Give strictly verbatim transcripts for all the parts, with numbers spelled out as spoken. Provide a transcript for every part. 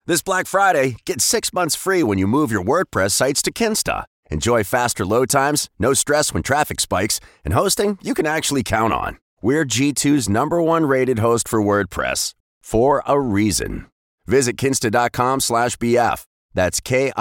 This Black Friday, get six months free when you move your WordPress sites to Kinsta. Enjoy faster load times, no stress when traffic spikes, and hosting you can actually count on. We're G two's number one rated host for WordPress, for a reason. Visit kinsta.com slash BF. That's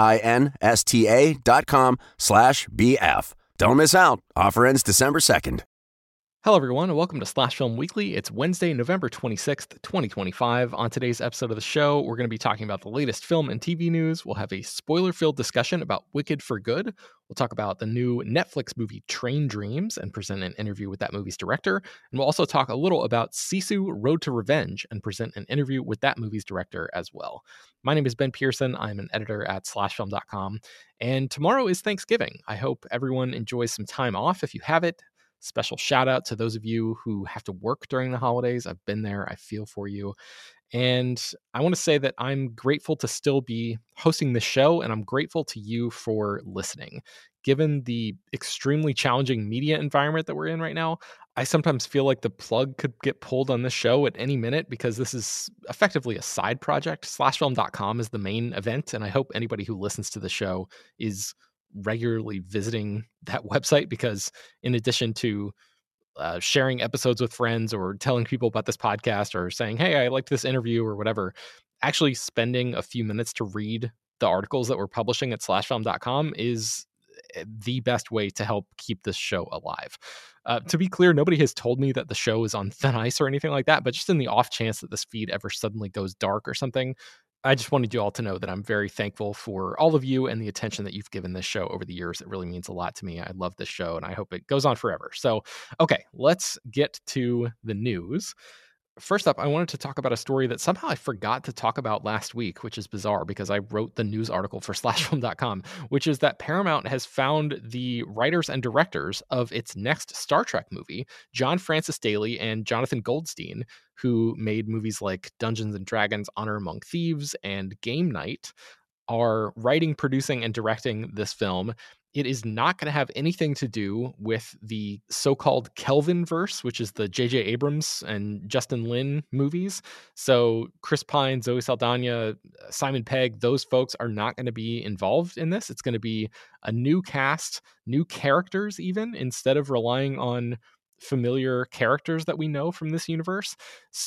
K-I-N-S-T-A dot com slash B-F. Don't miss out. Offer ends December second. Hello, everyone, and welcome to Slash Film Weekly. It's Wednesday, November twenty-sixth, twenty twenty-five. On today's episode of the show, we're going to be talking about the latest film and T V news. We'll have a spoiler-filled discussion about Wicked for Good. We'll talk about the new Netflix movie Train Dreams and present an interview with that movie's director. And we'll also talk a little about Sisu Road to Revenge and present an interview with that movie's director as well. My name is Ben Pearson. I'm an editor at slash film dot com. And tomorrow is Thanksgiving. I hope everyone enjoys some time off if you have it. Special shout out to those of you who have to work during the holidays. I've been there. I feel for you. And I want to say that I'm grateful to still be hosting this show, and I'm grateful to you for listening. Given the extremely challenging media environment that we're in right now, I sometimes feel like the plug could get pulled on this show at any minute because this is effectively a side project. slash film dot com is the main event, and I hope anybody who listens to the show is regularly visiting that website, because in addition to uh, sharing episodes with friends or telling people about this podcast or saying, hey, I liked this interview or whatever, actually spending a few minutes to read the articles that we're publishing at slash film dot com is the best way to help keep this show alive. Uh, to be clear, nobody has told me that the show is on thin ice or anything like that, but just in the off chance that this feed ever suddenly goes dark or something, I just wanted you all to know that I'm very thankful for all of you and the attention that you've given this show over the years. It really means a lot to me. I love this show, and I hope it goes on forever. So, okay, let's get to the news. First up, I wanted to talk about a story that somehow I forgot to talk about last week, which is bizarre because I wrote the news article for slash film dot com, which is that Paramount has found the writers and directors of its next Star Trek movie, John Francis Daley and Jonathan Goldstein, who made movies like Dungeons and Dragons, Honor Among Thieves, and Game Night, are writing, producing, and directing this film. It is not going to have anything to do with the so-called Kelvinverse, which is the J J Abrams and Justin Lin movies. So Chris Pine, Zoe Saldana, Simon Pegg, those folks are not going to be involved in this. It's going to be a new cast, new characters even, instead of relying on familiar characters that we know from this universe.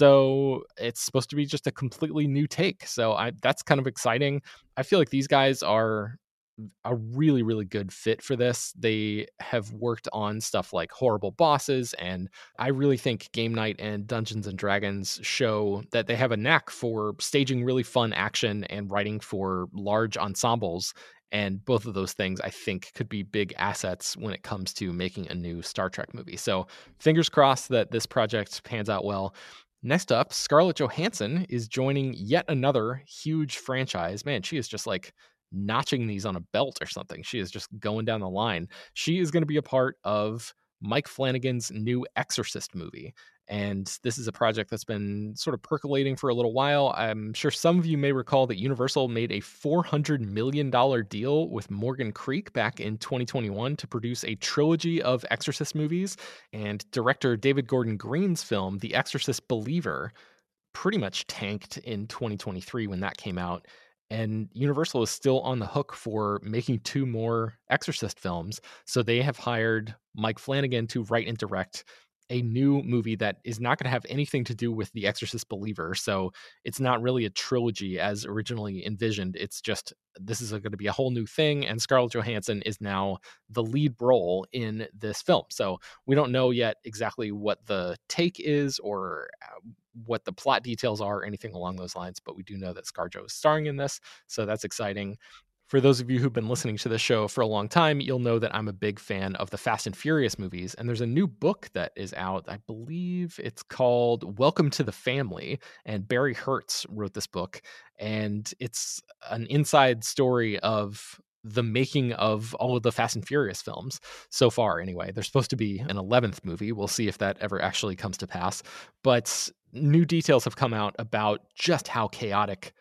So it's supposed to be just a completely new take. So I that's kind of exciting. I feel like these guys are a really, really good fit for this. They have worked on stuff like Horrible Bosses, and I really think Game Night and Dungeons and Dragons show that they have a knack for staging really fun action and writing for large ensembles. And both of those things, I think, could be big assets when it comes to making a new Star Trek movie. So fingers crossed that this project pans out well. Next up, Scarlett Johansson is joining yet another huge franchise. Man, she is just like notching these on a belt or something. She is just going down the line. She is going to be a part of Mike Flanagan's new Exorcist movie. And this is a project that's been sort of percolating for a little while. I'm sure some of you may recall that Universal made a four hundred million dollars deal with Morgan Creek back in twenty twenty-one to produce a trilogy of Exorcist movies. And director David Gordon Green's film, The Exorcist Believer, pretty much tanked in twenty twenty-three when that came out. And Universal is still on the hook for making two more Exorcist films. So they have hired Mike Flanagan to write and direct a new movie that is not going to have anything to do with The Exorcist Believer. So it's not really a trilogy as originally envisioned. It's just, this is going to be a whole new thing. And Scarlett Johansson is now the lead role in this film. So we don't know yet exactly what the take is or what the plot details are or anything along those lines, but we do know that ScarJo is starring in this. So that's exciting. For those of you who've been listening to the show for a long time, you'll know that I'm a big fan of the Fast and Furious movies. And there's a new book that is out. I believe it's called Welcome to the Family. And Barry Hertz wrote this book. And it's an inside story of the making of all of the Fast and Furious films so far. Anyway, there's supposed to be an eleventh movie. We'll see if that ever actually comes to pass. But new details have come out about just how chaotic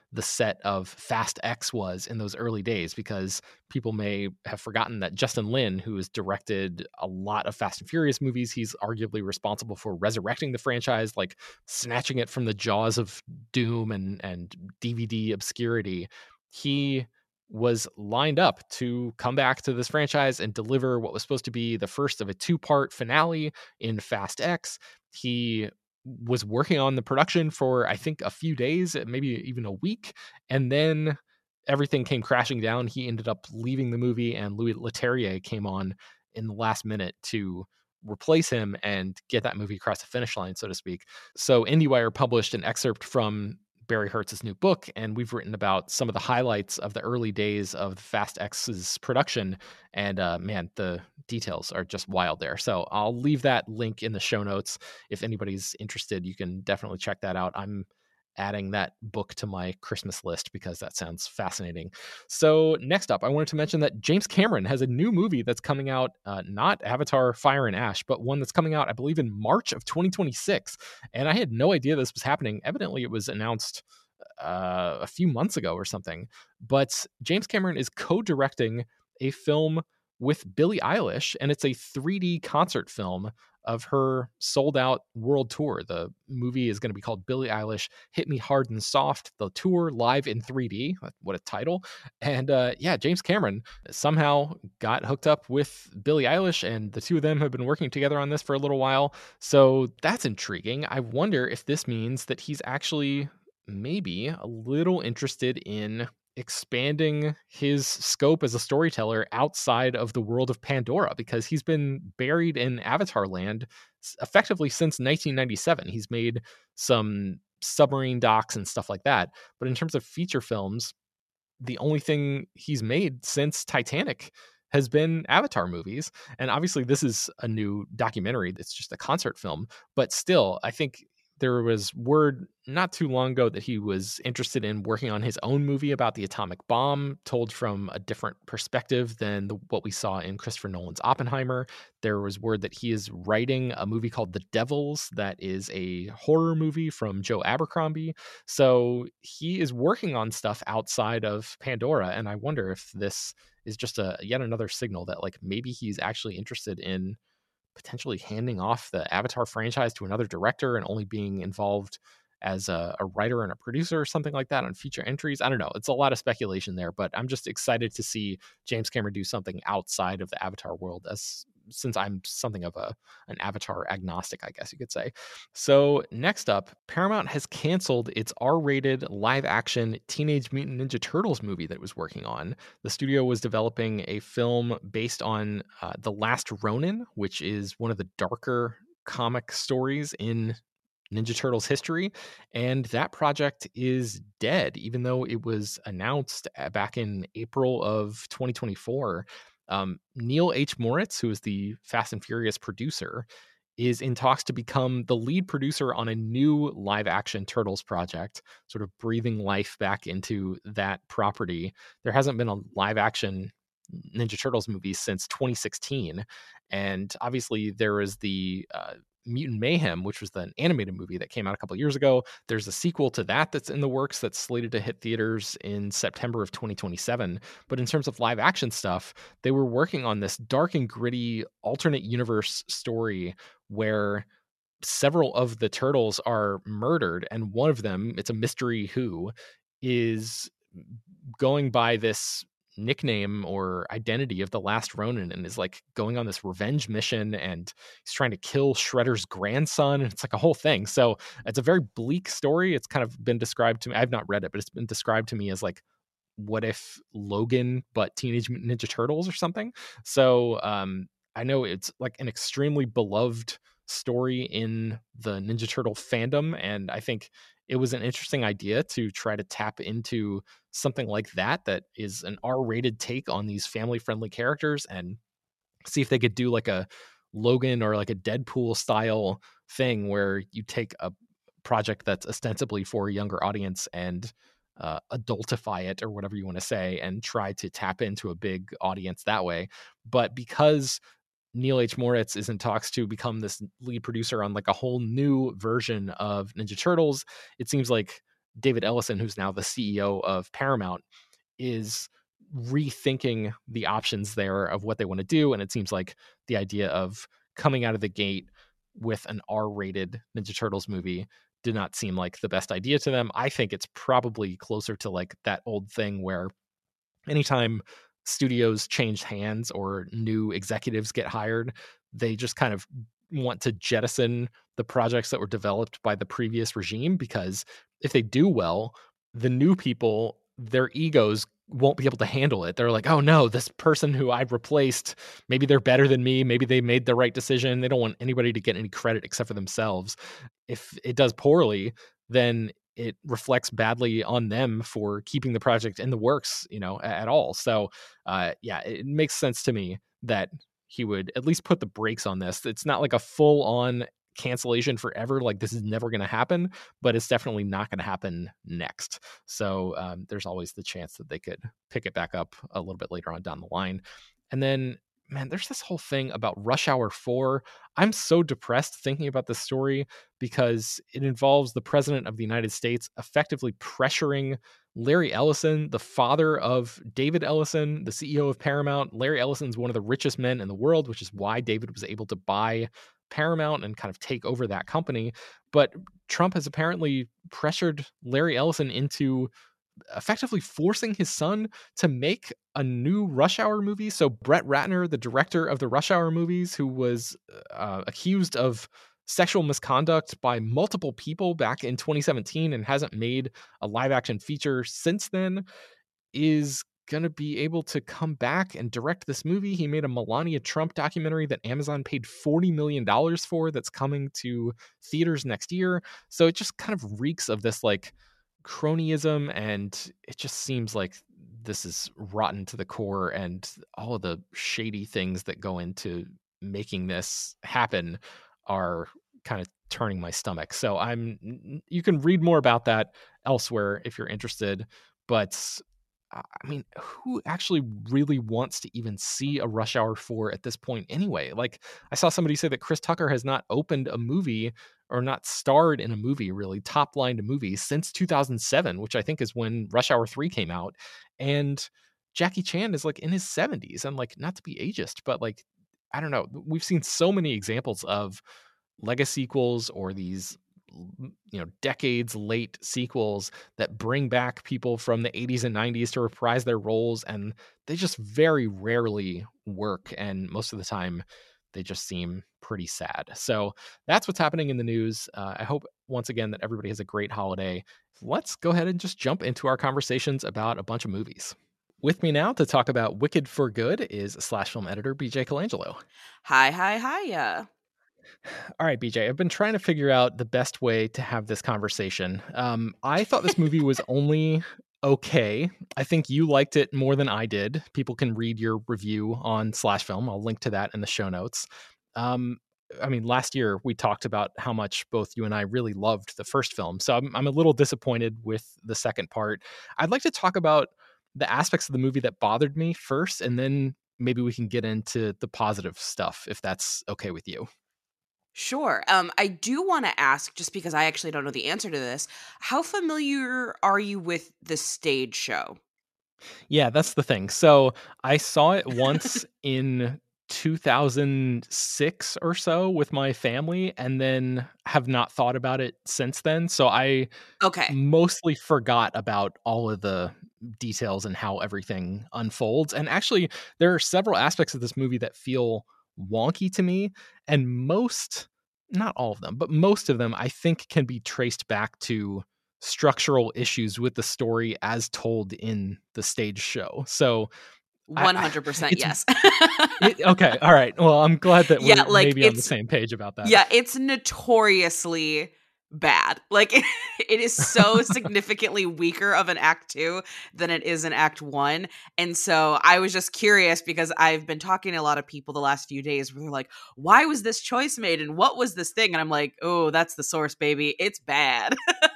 the set of Fast X was in those early days, because people may have forgotten that Justin Lin, who has directed a lot of Fast and Furious movies, he's arguably responsible for resurrecting the franchise, like snatching it from the jaws of doom and, and D V D obscurity. He was lined up to come back to this franchise and deliver what was supposed to be the first of a two-part finale in Fast X. He was working on the production for, I think, a few days, maybe even a week, and then everything came crashing down. He ended up leaving the movie, and Louis Leterrier came on in the last minute to replace him and get that movie across the finish line, so to speak. So IndieWire published an excerpt from Barry Hertz's new book, and we've written about some of the highlights of the early days of Fast X's production. And uh, man, the details are just wild there. So I'll leave that link in the show notes. If anybody's interested, you can definitely check that out. I'm adding that book to my Christmas list because that sounds fascinating. So next up, I wanted to mention that James Cameron has a new movie that's coming out, uh, not Avatar Fire and Ash, but one that's coming out, I believe, in March of twenty twenty-six. And I had no idea this was happening. Evidently, it was announced uh, a few months ago or something. But James Cameron is co-directing a film with Billie Eilish, and it's a three D concert film of her sold out world tour. The movie is going to be called Billie Eilish Hit Me Hard and Soft, the tour live in three D. What a title. And uh, yeah, James Cameron somehow got hooked up with Billie Eilish, and the two of them have been working together on this for a little while. So that's intriguing. I wonder if this means that he's actually maybe a little interested in expanding his scope as a storyteller outside of the world of Pandora, because he's been buried in Avatar land effectively since nineteen ninety-seven. He's made some submarine docs and stuff like that. But in terms of feature films, the only thing he's made since Titanic has been Avatar movies. And obviously this is a new documentary. It's just a concert film, but still, I think there was word not too long ago that he was interested in working on his own movie about the atomic bomb, told from a different perspective than the, what we saw in Christopher Nolan's Oppenheimer. There was word that he is writing a movie called The Devils that is a horror movie from Joe Abercrombie. So he is working on stuff outside of Pandora, and I wonder if this is just a yet another signal that like maybe he's actually interested in potentially handing off the Avatar franchise to another director and only being involved as a, a writer and a producer or something like that on future entries. I don't know. It's a lot of speculation there, but I'm just excited to see James Cameron do something outside of the Avatar world, as since I'm something of a an Avatar agnostic, I guess you could say. So next up, Paramount has canceled its R-rated live-action Teenage Mutant Ninja Turtles movie that it was working on. The studio was developing a film based on uh, The Last Ronin, which is one of the darker comic stories in Ninja Turtles history, and that project is dead, even though it was announced back in April of twenty twenty-four. Um, Neil H. Moritz, who is the Fast and Furious producer, is in talks to become the lead producer on a new live-action Turtles project, sort of breathing life back into that property. There hasn't been a live-action Ninja Turtles movie since twenty sixteen, and obviously there is the uh, Mutant Mayhem, which was the animated movie that came out a couple of years ago. There's a sequel to that that's in the works that's slated to hit theaters in September of twenty twenty-seven. But in terms of live action stuff, they were working on this dark and gritty alternate universe story where several of the turtles are murdered, and one of them, it's a mystery who, is going by this nickname or identity of the Last Ronin and is like going on this revenge mission, and he's trying to kill Shredder's grandson. It's like a whole thing. So it's a very bleak story. It's kind of been described to me. I've not read it, but it's been described to me as like, what if Logan, but Teenage Mutant Ninja Turtles or something. So um, I know it's like an extremely beloved story in the Ninja Turtle fandom. And I think it was an interesting idea to try to tap into something like that, that is an R-rated take on these family-friendly characters, and see if they could do like a Logan or like a Deadpool style thing where you take a project that's ostensibly for a younger audience and uh, adultify it, or whatever you want to say, and try to tap into a big audience that way. But because Neil H. Moritz is in talks to become this lead producer on like a whole new version of Ninja Turtles, it seems like David Ellison, who's now the C E O of Paramount, is rethinking the options there of what they want to do. And it seems like the idea of coming out of the gate with an R-rated Ninja Turtles movie did not seem like the best idea to them. I think it's probably closer to like that old thing where anytime studios change hands or new executives get hired, they just kind of want to jettison the projects that were developed by the previous regime, because if they do well, the new people, their egos won't be able to handle it. They're like, oh no, this person who I've replaced, maybe they're better than me. Maybe they made the right decision. They don't want anybody to get any credit except for themselves. If it does poorly, then it reflects badly on them for keeping the project in the works, you know, at all. So uh, yeah, it makes sense to me that he would at least put the brakes on this. It's not like a full on cancellation forever, like this is never going to happen, but it's definitely not going to happen next. So um, there's always the chance that they could pick it back up a little bit later on down the line. And then, man, there's this whole thing about Rush Hour four. I'm so depressed thinking about this story because it involves the president of the United States effectively pressuring Larry Ellison, the father of David Ellison, the C E O of Paramount. Larry Ellison's one of the richest men in the world, which is why David was able to buy Paramount and kind of take over that company. But Trump has apparently pressured Larry Ellison into effectively forcing his son to make a new Rush Hour movie. So Brett Ratner, the director of the Rush Hour movies, who was uh, accused of sexual misconduct by multiple people back in twenty seventeen and hasn't made a live action feature since then, is going to be able to come back and direct this movie. He made a Melania Trump documentary that Amazon paid forty million dollars for that's coming to theaters next year. So it just kind of reeks of this like cronyism, and it just seems like this is rotten to the core, and all of the shady things that go into making this happen are kind of turning my stomach. So I'm, you can read more about that elsewhere if you're interested, but I mean, who actually really wants to even see a Rush Hour four at this point anyway? Like, I saw somebody say that Chris Tucker has not opened a movie or not starred in a movie, really top-lined a movie, since two thousand seven, which I think is when Rush Hour three came out. And Jackie Chan is like in his seventies, and like, not to be ageist, but like, I don't know. We've seen so many examples of legacy sequels or these, you know, decades late sequels that bring back people from the eighties and nineties to reprise their roles, and they just very rarely work, and most of the time they just seem pretty sad. So that's what's happening in the news. uh, I hope once again that everybody has a great holiday. Let's go ahead and just jump into our conversations about a bunch of movies. With me now to talk about Wicked for Good is Slash Film editor B J Colangelo. Hi, hi, hiya. All right, B J, I've been trying to figure out the best way to have this conversation. Um, I thought this movie was only okay. I think you liked it more than I did. People can read your review on Slash Film. I'll link to that in the show notes. Um, I mean, last year we talked about how much both you and I really loved the first film. So I'm, I'm a little disappointed with the second part. I'd like to talk about the aspects of the movie that bothered me first, and then maybe we can get into the positive stuff, if that's okay with you. Sure. Um, I do want to ask, just because I actually don't know the answer to this, how familiar are you with the stage show? Yeah, that's the thing. So I saw it once in two thousand six or so with my family, and then have not thought about it since then. So I Okay. mostly forgot about all of the details and how everything unfolds. And actually, there are several aspects of this movie that feel wonky to me, and most, not all of them, but most of them I think can be traced back to structural issues with the story as told in the stage show. So one hundred percent I, yes. it, okay, all right. Well, I'm glad that Yeah, we're like, maybe on the it's- same page about that. Yeah, it's notoriously bad. Like, it is so significantly weaker of an act two than it is an act one. And so I was just curious, because I've been talking to a lot of people the last few days where they're like, why was this choice made? And what was this thing? And I'm like, oh, that's the source, baby. It's bad.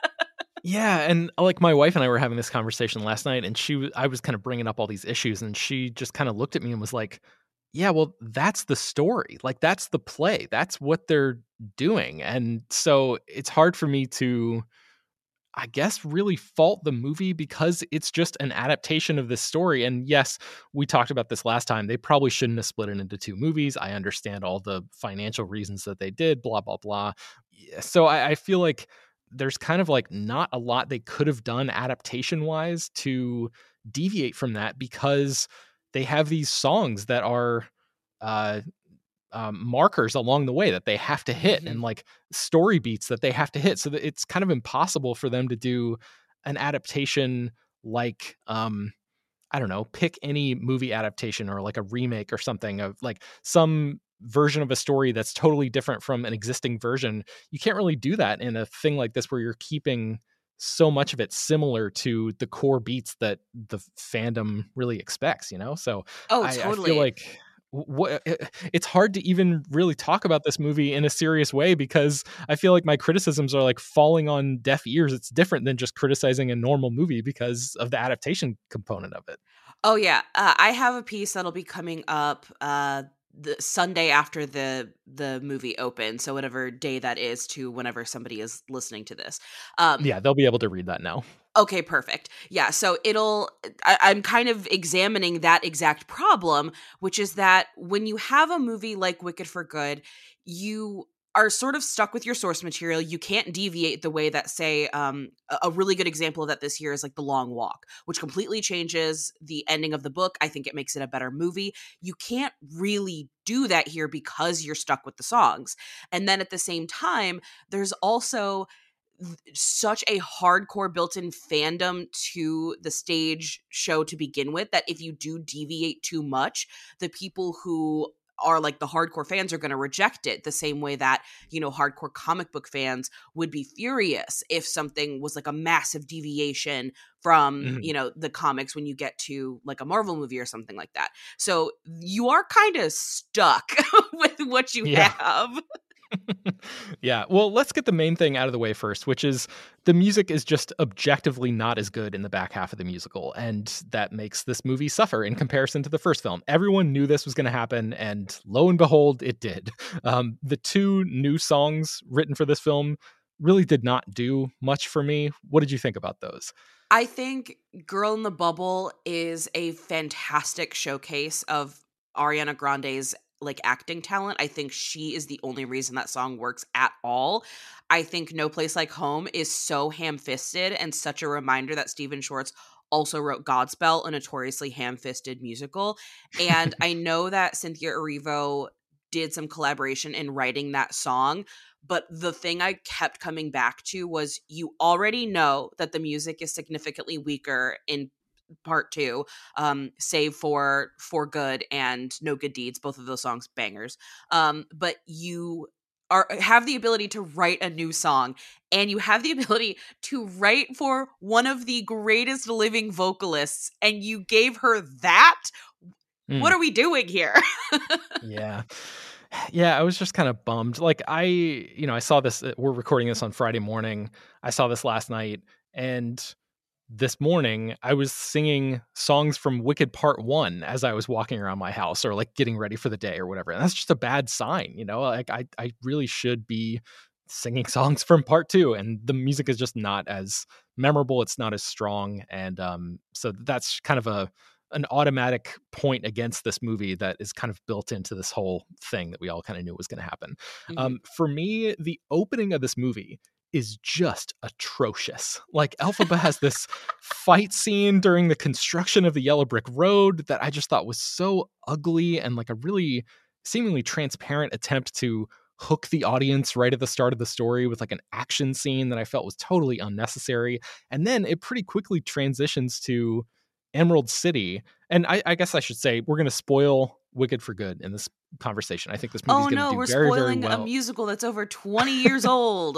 Yeah, and like my wife and I were having this conversation last night, and she, I was kind of bringing up all these issues, and she just kind of looked at me and was like, yeah, well, that's the story. Like, that's the play. That's what they're doing. And so it's hard for me to, I guess, really fault the movie because it's just an adaptation of this story. And yes, we talked about this last time. They probably shouldn't have split it into two movies. I understand all the financial reasons that they did, blah, blah, blah. Yeah, so I, I feel like there's kind of like not a lot they could have done adaptation wise to deviate from that, because they have these songs that are uh um, markers along the way that they have to hit, Mm-hmm. and like story beats that they have to hit. So that it's kind of impossible for them to do an adaptation like, um, I don't know, pick any movie adaptation or like a remake or something of like some version of a story that's totally different from an existing version. You can't really do that in a thing like this where you're keeping so much of it similar to the core beats that the fandom really expects, you know? So Oh, I, I feel totally. like what it's hard to even really talk about this movie in a serious way, because I feel like my criticisms are like falling on deaf ears. It's different than just criticizing a normal movie because of the adaptation component of it. Oh yeah, uh, I have a piece that'll be coming up uh, the Sunday after the the movie opens, so whatever day that is to whenever somebody is listening to this. Um, Yeah, they'll be able to read that now. Okay, perfect. Yeah, so it'll, I, I'm kind of examining that exact problem, which is that when you have a movie like Wicked for Good, you are sort of stuck with your source material. You can't deviate the way that, say, um, a a really good example of that this year is like The Long Walk, which completely changes the ending of the book. I think it makes it a better movie. You can't really do that here because you're stuck with the songs. And then at the same time, there's also such a hardcore built-in fandom to the stage show to begin with that if you do deviate too much, the people who are like the hardcore fans are going to reject it the same way that, you know, hardcore comic book fans would be furious if something was like a massive deviation from, Mhm. you know, the comics when you get to like a Marvel movie or something like that. So you are kind of stuck with what you Yeah. have. Yeah. Well, let's get the main thing out of the way first, which is the music is just objectively not as good in the back half of the musical. And that makes this movie suffer in comparison to the first film. Everyone knew this was going to happen. And lo and behold, it did. Um, the two new songs written for this film really did not do much for me. What did you think about those? I think Girl in the Bubble is a fantastic showcase of Ariana Grande's like acting talent. I think she is the only reason that song works at all. I think No Place Like Home is so ham-fisted and such a reminder that Stephen Schwartz also wrote Godspell, a notoriously ham-fisted musical. And I know that Cynthia Erivo did some collaboration in writing that song, but the thing I kept coming back to was you already know that the music is significantly weaker in part two, um, save for For Good and No Good Deeds, both of those songs bangers. Um, but you are have the ability to write a new song, and you have the ability to write for one of the greatest living vocalists, and you gave her that? What Mm, are we doing here? yeah. Yeah, I was just kind of bummed. Like I, you know, I saw this, uh, we're recording this on Friday morning. I saw this last night, and this morning I was singing songs from Wicked Part one as I was walking around my house or like getting ready for the day or whatever. And that's just a bad sign, you know? Like I I really should be singing songs from Part two, and the music is just not as memorable, it's not as strong, and um so that's kind of a an automatic point against this movie that is kind of built into this whole thing that we all kind of knew was going to happen. Mhm. Um for me, the opening of this movie is just atrocious. Like Elphaba has this fight scene during the construction of the Yellow Brick Road that I just thought was so ugly, and like a really seemingly transparent attempt to hook the audience right at the start of the story with like an action scene that I felt was totally unnecessary. And then it pretty quickly transitions to Emerald City. And I, I guess I should say we're going to spoil Wicked for Good in this conversation. I think this movie's Oh going to no, do we're very, very spoiling a well. musical that's over twenty years old.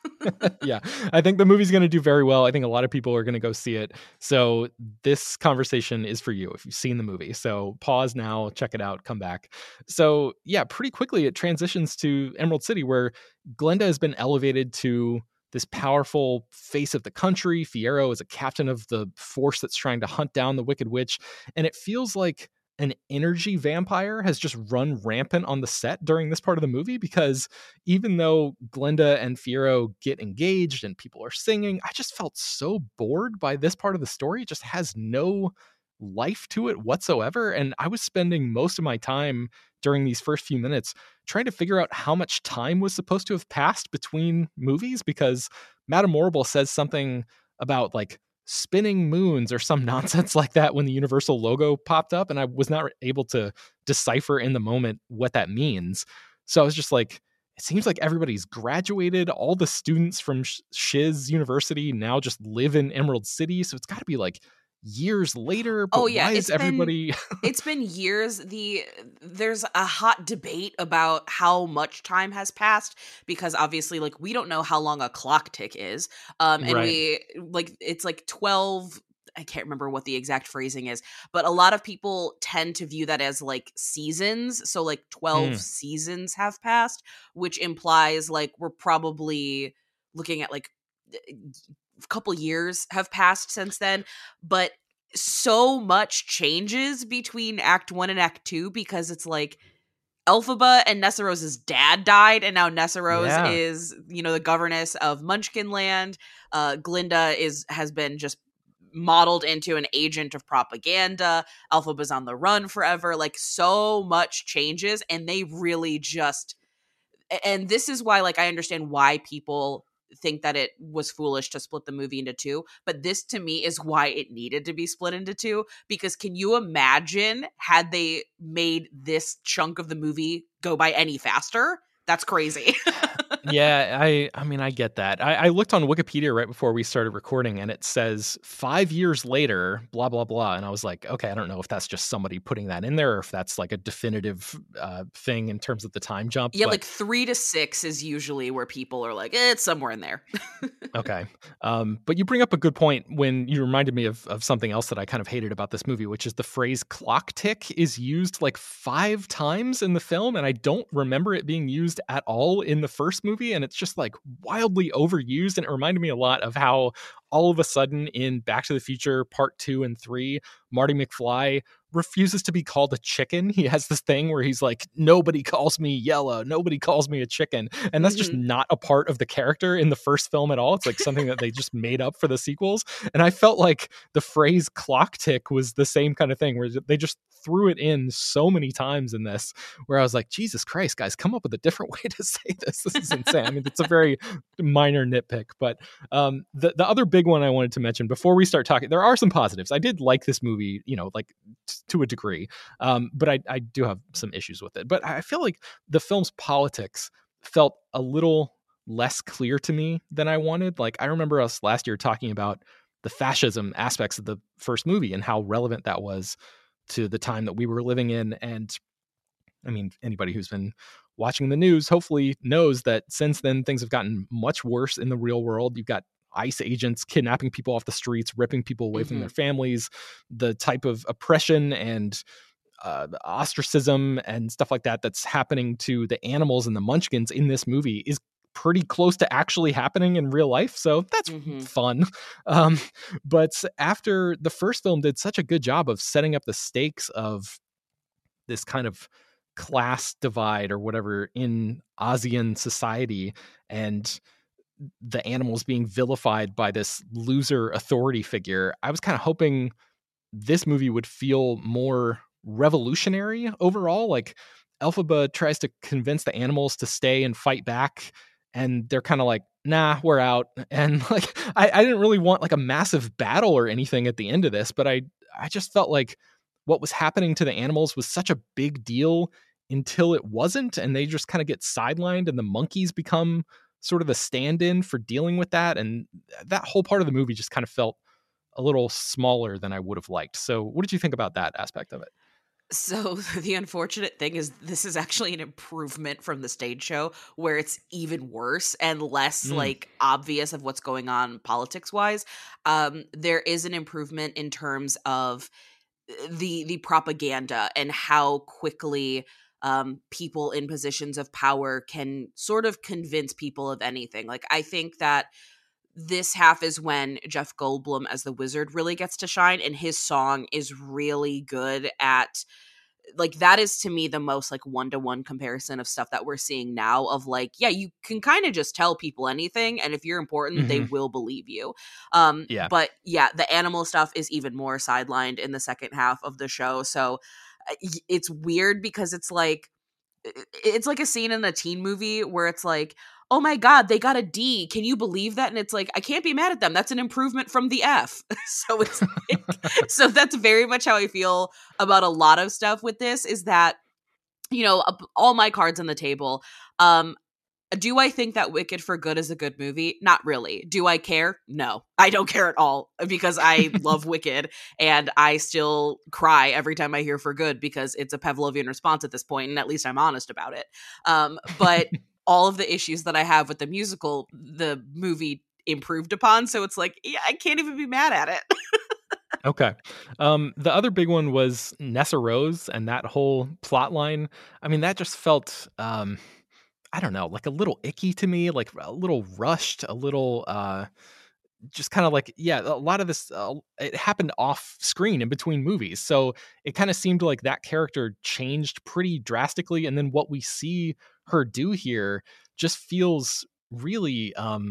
Yeah, I think the movie's going to do very well. I think a lot of people are going to go see it. So this conversation is for you if you've seen the movie. So pause now, check it out, come back. So yeah, pretty quickly it transitions to Emerald City, where Glenda has been elevated to this powerful face of the country. Fiyero is a captain of the force that's trying to hunt down the Wicked Witch. And it feels like an energy vampire has just run rampant on the set during this part of the movie, because even though Glinda and Fiyero get engaged and people are singing, I just felt so bored by this part of the story. It just has no life to it whatsoever. And I was spending most of my time during these first few minutes trying to figure out how much time was supposed to have passed between movies, because Madame Morrible says something about like spinning moons or some nonsense like that when the Universal logo popped up, and I was not able to decipher in the moment what that means. So I was just like, it seems like everybody's graduated. All the students from Sh- Shiz University now just live in Emerald City, so it's got to be like years later. But Oh yeah, why is it's been everybody it's been years. The there's a hot debate about how much time has passed, because obviously like we don't know how long a clock tick is. Um and right? we like it's like twelve, I can't remember what the exact phrasing is, but a lot of people tend to view that as like seasons. So like twelve Mm. seasons have passed, which implies like we're probably looking at like a couple years have passed since then. But so much changes between Act One and Act Two, because it's like Elphaba and Nessarose's dad died, and now Nessarose Yeah. is, you know, the governess of Munchkin Land. Uh, Glinda is has been just modeled into an agent of propaganda. Elphaba's on the run forever. Like, so much changes, and they really just. And this is why, like, I understand why people think that it was foolish to split the movie into two, but this to me is why it needed to be split into two, because can you imagine had they made this chunk of the movie go by any faster? That's crazy. Yeah, I I mean, I get that. I, I looked on Wikipedia right before we started recording, and it says five years later, blah, blah, blah. And I was like, okay, I don't know if that's just somebody putting that in there or if that's like a definitive uh, thing in terms of the time jump. Yeah, But like three to six is usually where people are like, eh, it's somewhere in there. okay. Um, but you bring up a good point when you reminded me of, of something else that I kind of hated about this movie, which is the phrase clock tick is used like five times in the film. And I don't remember it being used at all in the first movie. And it's just like wildly overused. And it reminded me a lot of how all of a sudden in Back to the Future Part two and three, Marty McFly refuses to be called a chicken. He has this thing where he's like, nobody calls me yellow, nobody calls me a chicken. And that's just Mhm. not a part of the character in the first film at all. It's like something that they just made up for the sequels. And I felt like the phrase clock tick was the same kind of thing, where they just threw it in so many times in this, where I was like, Jesus Christ, guys, come up with a different way to say this. This is insane. I mean, it's a very minor nitpick, but um, the, the other big one I wanted to mention before we start talking, there are some positives. I did like this movie, you know, like t- to a degree, um, but I, I do have some issues with it. But I feel like the film's politics felt a little less clear to me than I wanted. Like, I remember us last year talking about the fascism aspects of the first movie and how relevant that was to the time that we were living in. And I mean, anybody who's been watching the news hopefully knows that since then things have gotten much worse in the real world. You've got ICE agents kidnapping people off the streets, ripping people away mm-hmm. from their families. The type of oppression and uh, ostracism and stuff like that that's happening to the animals and the munchkins in this movie is pretty close to actually happening in real life. So that's mm-hmm. fun. Um, but after the first film did such a good job of setting up the stakes of this kind of class divide or whatever in Ozian society, and the animals being vilified by this loser authority figure, I was kind of hoping this movie would feel more revolutionary overall. Like, Elphaba tries to convince the animals to stay and fight back, and they're kind of like, nah, we're out. And like, I, I didn't really want like a massive battle or anything at the end of this, but I, I just felt like what was happening to the animals was such a big deal until it wasn't. And they just kind of get sidelined, and the monkeys become sort of the stand-in for dealing with that. And that whole part of the movie just kind of felt a little smaller than I would have liked. So what did you think about that aspect of it? So the unfortunate thing is this is actually an improvement from the stage show, where it's even worse and less mm. like obvious of what's going on politics wise. Um, there is an improvement in terms of the the propaganda and how quickly um, people in positions of power can sort of convince people of anything. Like, I think that this half is when Jeff Goldblum as the wizard really gets to shine, and his song is really good at like that is to me the most like one-to-one comparison of stuff that we're seeing now of like, yeah, you can kind of just tell people anything, and if you're important, Mm-hmm. they will believe you. Um, yeah. But yeah, the animal stuff is even more sidelined in the second half of the show. So it's weird because it's like, it's like a scene in a teen movie where it's like, oh my God, they got a D. Can you believe that? And it's like, I can't be mad at them. That's an improvement from the F. So it's like, so that's very much how I feel about a lot of stuff with this, is that, you know, all my cards on the table. Um, do I think that Wicked for Good is a good movie? Not really. Do I care? No, I don't care at all, because I love Wicked, and I still cry every time I hear For Good because it's a Pavlovian response at this point, and at least I'm honest about it. Um, but all of the issues that I have with the musical, the movie improved upon. So it's like, yeah, I can't even be mad at it. Okay. Um, the other big one was Nessa Rose and that whole plot line. I mean, that just felt, um, I don't know, like a little icky to me, like a little rushed, a little, uh, just kind of like, yeah, a lot of this, uh, it happened off screen in between movies. So it kind of seemed like that character changed pretty drastically. And then what we see her do here just feels really, um,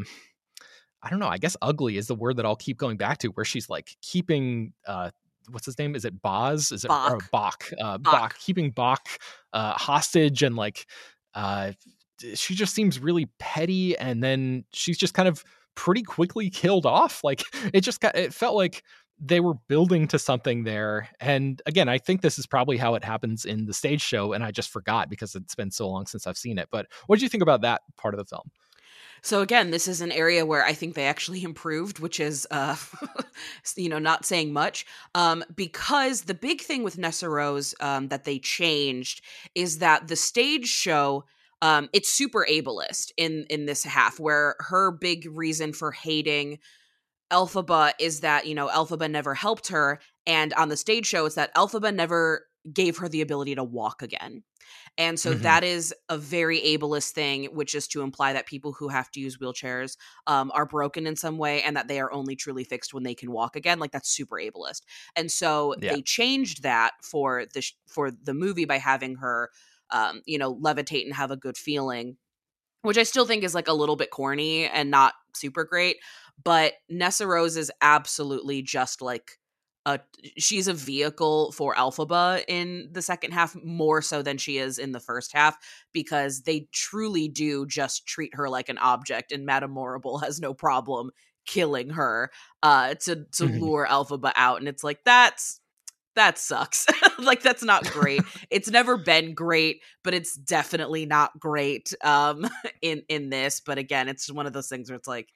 I don't know, I guess ugly is the word that I'll keep going back to, where she's like keeping, uh, what's his name? Is it Boz? Is it or Bach. Bach? Uh, Bach. Bach, keeping Bach uh, hostage, and like, uh, she just seems really petty. And then she's just kind of pretty quickly killed off. Like it just got, it felt like they were building to something there. And again, I think this is probably how it happens in the stage show, and I just forgot because it's been so long since I've seen it. But what did you think about that part of the film? So again, this is an area where I think they actually improved, which is, uh, you know, not saying much, um, because the big thing with Nessa Rose um, that they changed is that the stage show, um, it's super ableist in in this half, where her big reason for hating Elphaba is that, you know, Elphaba never helped her, and on the stage show, it's that Elphaba never gave her the ability to walk again. And so Mm-hmm. that is a very ableist thing, which is to imply that people who have to use wheelchairs um, are broken in some way, and that they are only truly fixed when they can walk again. Like, that's super ableist. And so Yeah. they changed that for the sh- for the movie by having her, um, you know, levitate and have a good feeling, which I still think is like a little bit corny and not super great. But Nessa Rose is absolutely just like a, she's a vehicle for Elphaba in the second half, more so than she is in the first half, because they truly do just treat her like an object, and Madame Morrible has no problem killing her uh, to to Mhm. lure Elphaba out. And it's like, that's that sucks. Like, that's not great. It's never been great, but it's definitely not great um in in this. But again, it's one of those things where it's like,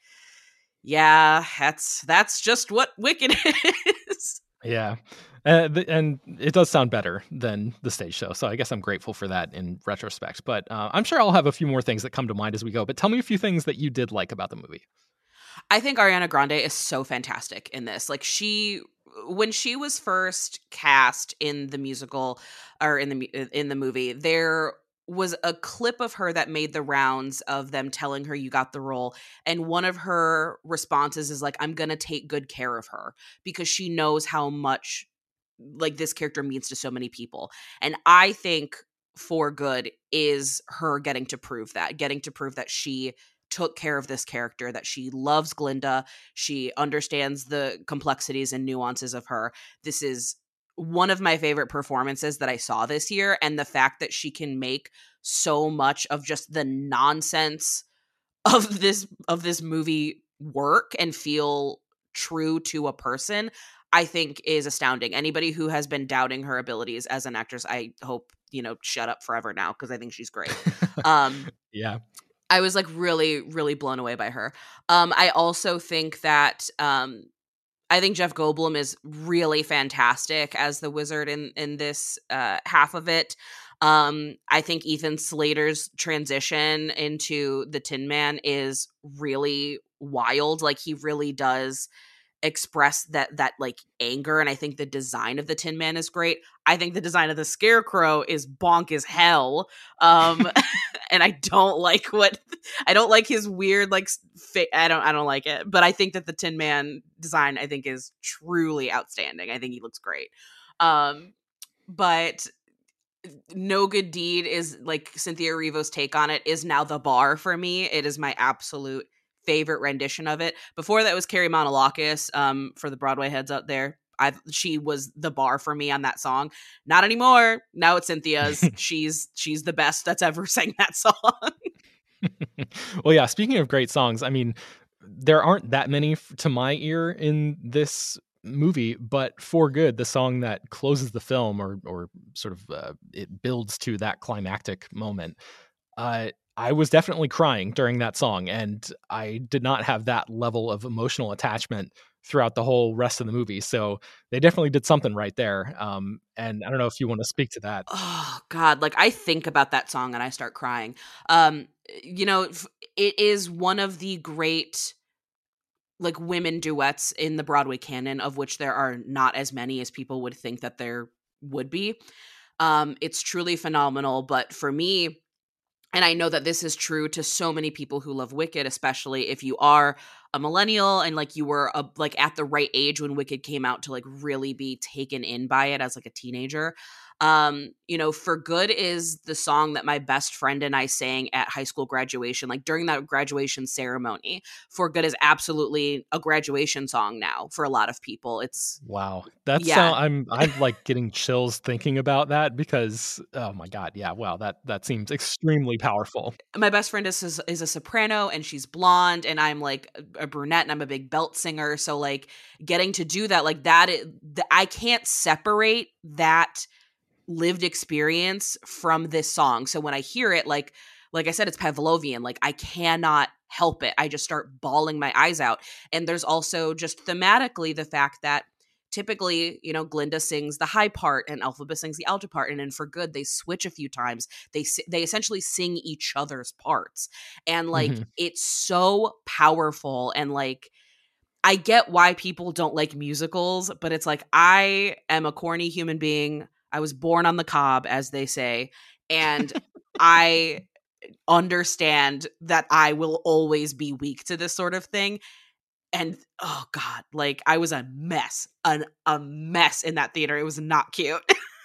yeah, that's that's just what Wicked is. Yeah. Uh, th- and it does sound better than the stage show. So I guess I'm grateful for that in retrospect. But uh, I'm sure I'll have a few more things that come to mind as we go. But tell me a few things that you did like about the movie. I think Ariana Grande is so fantastic in this. Like, she, when she was first cast in the musical or in the mu- in the movie, there was a clip of her that made the rounds of them telling her, you got the role, and one of her responses is like, I'm gonna take good care of her, because she knows how much like this character means to so many people. And I think For Good is her getting to prove that, getting to prove that she took care of this character, that she loves Glinda, she understands the complexities and nuances of her. This is one of my favorite performances that I saw this year, and the fact that she can make so much of just the nonsense of this of this movie work and feel true to a person, I think is astounding. Anybody who has been doubting her abilities as an actress, I hope, you know, shut up forever now, because I think she's great. Um Yeah. I was like really, really blown away by her. Um, I also think that um, I think Jeff Goldblum is really fantastic as the wizard in in this uh, half of it. Um, I think Ethan Slater's transition into the Tin Man is really wild. Like, he really does express that that like anger, and I think the design of the Tin Man is great. I think the design of the Scarecrow is bonk as hell. Um and I don't like what I don't like his weird like fa- I don't I don't like it. But I think that the Tin Man design, I think, is truly outstanding. I think he looks great. Um but No Good Deed is like Cynthia Erivo's take on it is now the bar for me. It is my absolute favorite rendition of it. Before that was Carrie Montelakis, um, for the Broadway heads out there. I she was the bar for me on that song. Not anymore. Now it's Cynthia's. she's she's the best that's ever sang that song. Well, yeah, speaking of great songs, I mean, there aren't that many f- to my ear in this movie, but For Good, the song that closes the film or or sort of uh, it builds to that climactic moment. Uh, I was definitely crying during that song, and I did not have that level of emotional attachment throughout the whole rest of the movie. So they definitely did something right there. Um, and I don't know if you want to speak to that. Oh God, like I think about that song and I start crying. Um, you know, f- it is one of the great like women duets in the Broadway canon, of which there are not as many as people would think that there would be. Um, it's truly phenomenal, but for me, and I know that this is true to so many people who love Wicked, especially if you are a millennial and like you were a, like at the right age when Wicked came out to like really be taken in by it as like a teenager. Um, you know, For Good is the song that my best friend and I sang at high school graduation, like during that graduation ceremony. For Good is absolutely a graduation song now for a lot of people. It's Wow, that's yeah. uh, I'm I'm like getting chills thinking about that because oh my god, yeah, wow, that that seems extremely powerful. My best friend is is a soprano and she's blonde and I'm like a brunette and I'm a big belt singer, so like getting to do that like that is, I can't separate that lived experience from this song. So when I hear it, like like I said, it's Pavlovian. Like I cannot help it. I just start bawling my eyes out. And there's also just thematically the fact that typically, you know, Glinda sings the high part and Elphaba sings the alto part, and in For Good they switch a few times. They si- they essentially sing each other's parts, and like Mhm. it's so powerful. And like I get why people don't like musicals, but it's like I am a corny human being. I was born on the cob, as they say, and I understand that I will always be weak to this sort of thing. And oh god, like I was a mess, an, a mess in that theater. It was not cute.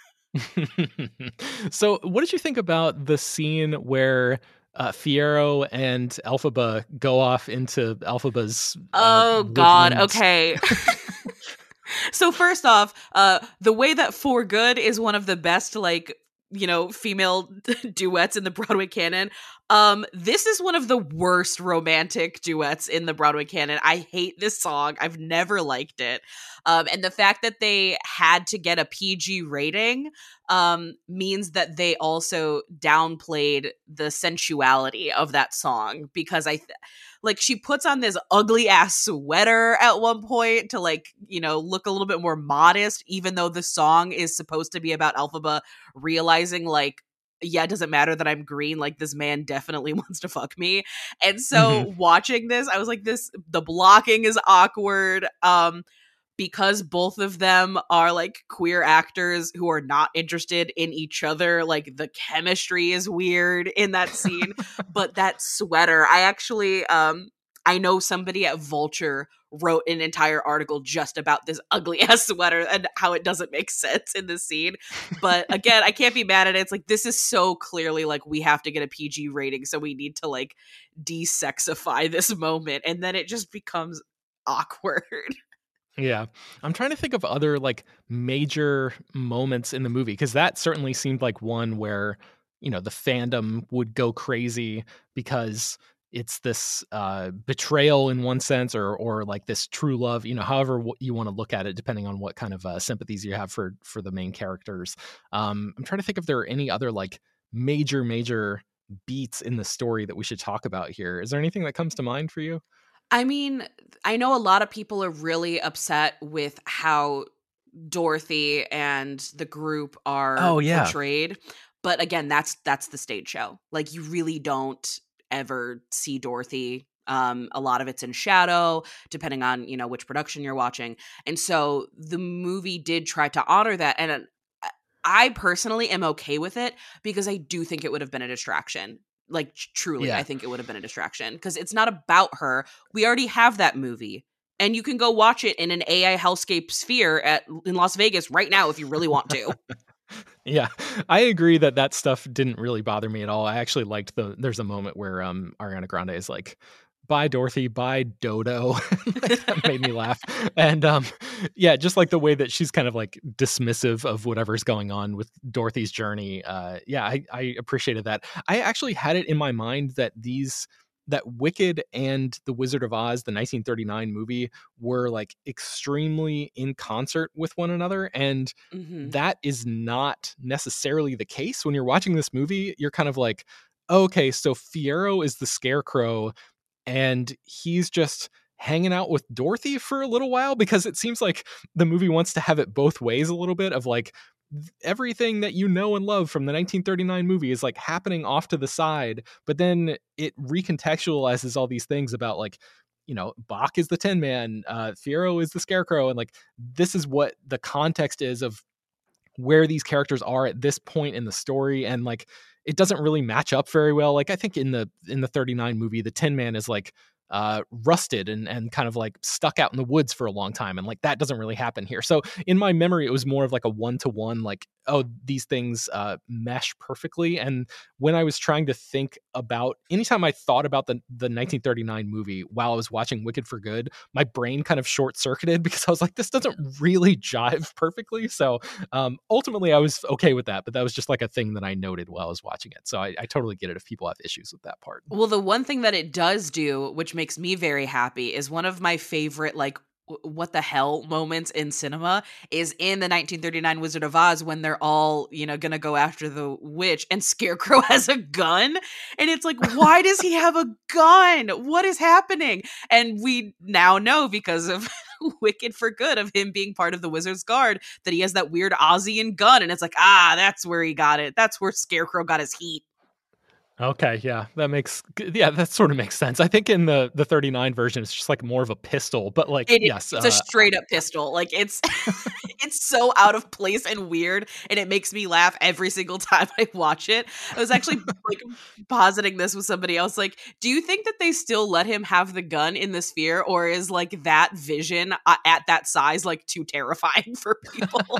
So, what did you think about the scene where uh, Fiero and Elphaba go off into Elphaba's uh, Oh god, woodland? okay. So first off, uh the way that For Good is one of the best like, you know, female duets in the Broadway canon. Um this is one of the worst romantic duets in the Broadway canon. I hate this song. I've never liked it. Um and the fact that they had to get a P G rating um means that they also downplayed the sensuality of that song, because I th- like she puts on this ugly ass sweater at one point to like, you know, look a little bit more modest, even though the song is supposed to be about Elphaba realizing like, yeah, it doesn't matter that I'm green. Like this man definitely wants to fuck me. And Mhm. so watching this, I was like, this, the blocking is awkward. Um, because both of them are like queer actors who are not interested in each other. Like the chemistry is weird in that scene. But that sweater, I actually, um, I know somebody at Vulture wrote an entire article just about this ugly ass sweater and how it doesn't make sense in the scene. But again, I can't be mad at it. It's like, this is so clearly like we have to get a P G rating, so we need to like desexify this moment. And then it just becomes awkward. Yeah. I'm trying to think of other like major moments in the movie because that certainly seemed like one where, you know, the fandom would go crazy because it's this uh betrayal in one sense or or like this true love, you know, however w- you want to look at it depending on what kind of uh, sympathies you have for for the main characters. Um I'm trying to think if there are any other like major major beats in the story that we should talk about here. Is there anything that comes to mind for you? I mean, I know a lot of people are really upset with how Dorothy and the group are Oh yeah. portrayed, but again, that's that's the stage show. Like you really don't ever see Dorothy. Um, a lot of it's in shadow, depending on, you know, which production you're watching. And so the movie did try to honor that, and uh, I personally am okay with it because I do think it would have been a distraction. Like tr- truly, I Yeah. think it would have been a distraction because it's not about her. We already have that movie. And you can go watch it in an A I hellscape sphere at in Las Vegas right now if you really want to. Yeah, I agree that that stuff didn't really bother me at all. I actually liked the there's a moment where um Ariana Grande is like, bye Dorothy, bye Dodo. Like, that made me laugh. And um yeah, just like the way that she's kind of like dismissive of whatever's going on with Dorothy's journey. Uh yeah, I, I appreciated that. I actually had it in my mind that these that Wicked and The Wizard of Oz, the nineteen thirty-nine movie, were like extremely in concert with one another. And hmm that is not necessarily the case. When you're watching this movie, you're kind of like, okay, so Fiyero is the scarecrow and he's just hanging out with Dorothy for a little while, because it seems like the movie wants to have it both ways a little bit of like th- everything that you know and love from the nineteen thirty-nine movie is like happening off to the side, but then it recontextualizes all these things about like, you know, Bach is the Tin Man, uh, Fiyero is the Scarecrow, and like this is what the context is of where these characters are at this point in the story. And like it doesn't really match up very well. Like I think in the in the thirty-nine movie, the Tin Man is like uh rusted and and kind of like stuck out in the woods for a long time, and like that doesn't really happen here. So in my memory it was more of like a one to one, like, oh, these things uh mesh perfectly. And when I was trying to think about, anytime I thought about the the nineteen thirty-nine movie while I was watching Wicked for Good, my brain kind of short circuited because I was like, this doesn't really jive perfectly. So um ultimately I was okay with that, but that was just like a thing that I noted while I was watching it. So I, I totally get it if people have issues with that part. Well, the one thing that it does do, which makes me very happy, is one of my favorite, like, w- what the hell moments in cinema is in the nineteen thirty-nine Wizard of Oz when they're all, you know, gonna go after the witch and Scarecrow has a gun. And it's like, why does he have a gun? What is happening? And we now know because of Wicked for Good, of him being part of the Wizard's Guard, that he has that weird Ozian gun. And it's like, ah, that's where he got it. That's where Scarecrow got his heat. Okay, yeah, that makes yeah, that sort of makes sense. I think in the the thirty-nine version, it's just like more of a pistol, but like It is. yes, It's a uh, straight up pistol. Like it's it's so out of place and weird, and it makes me laugh every single time I watch it. I was actually like positing this with somebody else. Like, do you think that they still let him have the gun in the sphere, or is like that vision uh, at that size like too terrifying for people?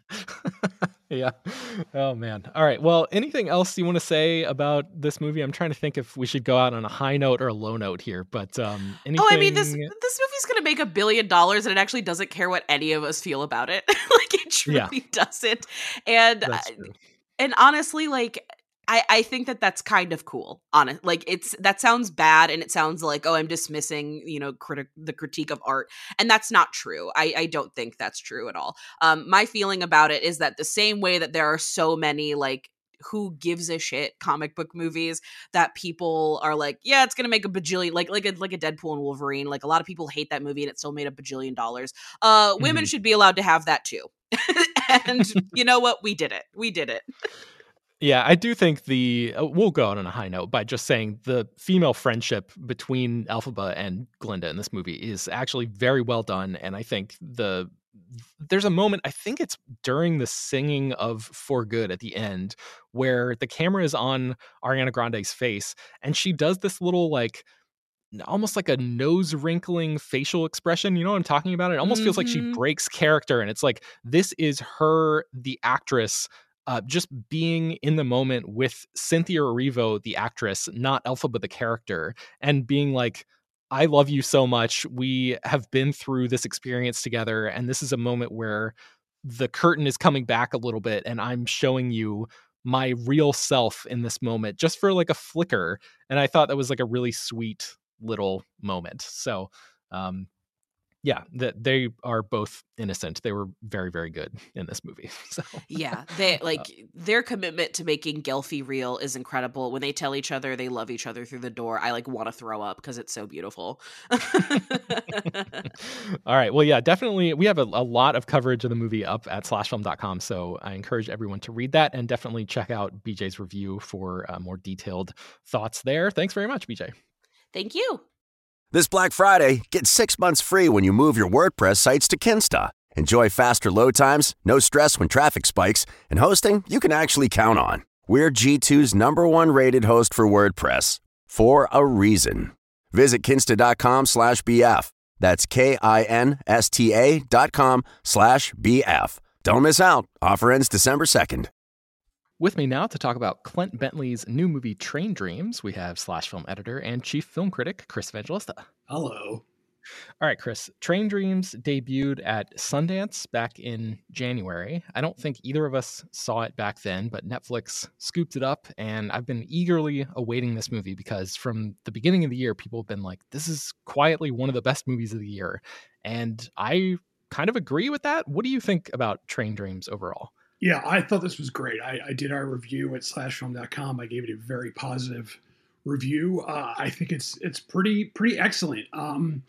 yeah. Oh man. All right. Well, anything else you want to say about this movie? I'm trying to think if we should go out on a high note or a low note here, but um, anything. Oh, I mean, this this movie's gonna make a billion dollars, and it actually doesn't care what any of us feel about it. Like it truly Yeah, doesn't. And that's true. and honestly, like I, I think that that's kind of cool. Honest, like it's that sounds bad, and it sounds like, oh, I'm dismissing, you know, critic the critique of art, and that's not true. I, I don't think that's true at all. Um, my feeling about it is that the same way that there are so many like who gives a shit comic book movies that people are like, yeah, it's gonna make a bajillion, like like a like a Deadpool and Wolverine. Like a lot of people hate that movie, and it still made a bajillion dollars. Uh, women Mhm. should be allowed to have that too. And you know what? We did it. We did it. Yeah, I do think the uh, we'll go out on a high note by just saying the female friendship between Elphaba and Glinda in this movie is actually very well done, and I think the there's a moment, I think it's during the singing of For Good at the end, where the camera is on Ariana Grande's face, and she does this little like almost like a nose wrinkling facial expression. You know what I'm talking about? It almost feels like she Mhm. breaks character, and it's like this is her, the actress, uh, just being in the moment with Cynthia Erivo, the actress, not Elphaba the character, and being like, I love you so much. We have been through this experience together, and this is a moment where the curtain is coming back a little bit, and I'm showing you my real self in this moment just for like a flicker. And I thought that was like a really sweet little moment. So, um, yeah, that they are both innocent. They were very, very good in this movie. So, Yeah, they uh, like their commitment to making Gelfie real is incredible. When they tell each other they love each other through the door, I like want to throw up because it's so beautiful. all right. Well, yeah, definitely. We have a, a lot of coverage of the movie up at slash film dot com. So I encourage everyone to read that and definitely check out B J's review for uh, more detailed thoughts there. Thanks very much, B J. Thank you. This Black Friday, get six months free when you move your WordPress sites to Kinsta. Enjoy faster load times, no stress when traffic spikes, and hosting you can actually count on. We're G two's number one rated host for WordPress, for a reason. Visit kinsta.com slash BF. That's K-I-N-S-T-A dot com slash B F. Don't miss out. Offer ends December second. With me now to talk about Clint Bentley's new movie Train Dreams, we have Slash Film editor and chief film critic Chris Evangelista. Hello. All right, Chris. Train Dreams debuted at Sundance back in January. I don't think either of us saw it back then, but Netflix scooped it up, and I've been eagerly awaiting this movie because from the beginning of the year, people have been like, this is quietly one of the best movies of the year. And I kind of agree with that. What do you think about Train Dreams overall? Yeah, I thought this was great. I, I did our review at slash film dot com. I gave it a very positive review. Uh, I think it's it's pretty pretty excellent. Um,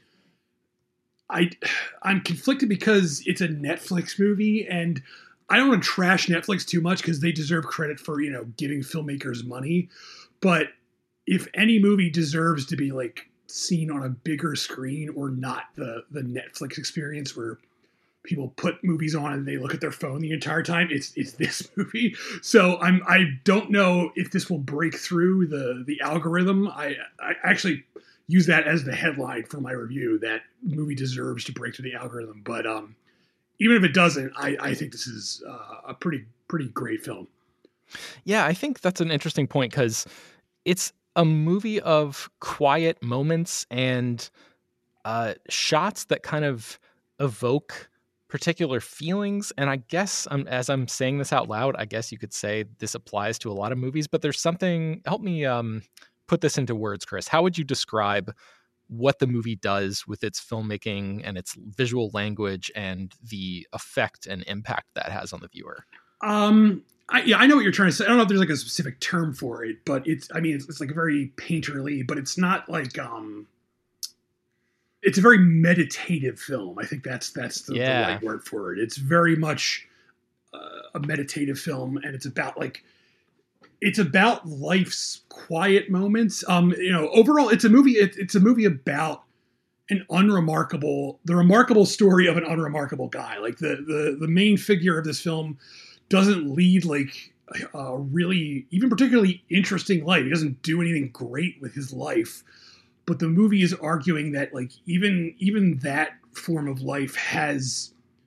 I I'm conflicted because it's a Netflix movie, and I don't want to trash Netflix too much because they deserve credit for, you know, giving filmmakers money. But if any movie deserves to be like seen on a bigger screen or not the the Netflix experience where people put movies on and they look at their phone the entire time, it's it's this movie. So I'm I don't know if this will break through the the algorithm. I I actually use that as the headline for my review, that movie deserves to break through the algorithm. But um, even if it doesn't, I, I think this is uh, a pretty, pretty great film. Yeah, I think that's an interesting point because it's a movie of quiet moments and uh, shots that kind of evoke particular feelings. And I guess um, as I'm saying this out loud, I guess you could say this applies to a lot of movies, but there's something, help me um, put this into words, Chris. How would you describe what the movie does with its filmmaking and its visual language and the effect and impact that has on the viewer? Um, I, yeah, I know what you're trying to say. I don't know if there's like a specific term for it, but it's, I mean, it's, it's like very painterly, but it's not like, um, it's a very meditative film. I think that's, that's the, yeah. the right word for it. It's very much uh, a meditative film, and it's about like, It's about life's quiet moments. Um, you know, overall, it's a movie. It, it's a movie about an unremarkable, the remarkable story of an unremarkable guy. Like the the the main figure of this film doesn't lead like a really, even particularly interesting life. He doesn't do anything great with his life. But the movie is arguing that like even even that form of life has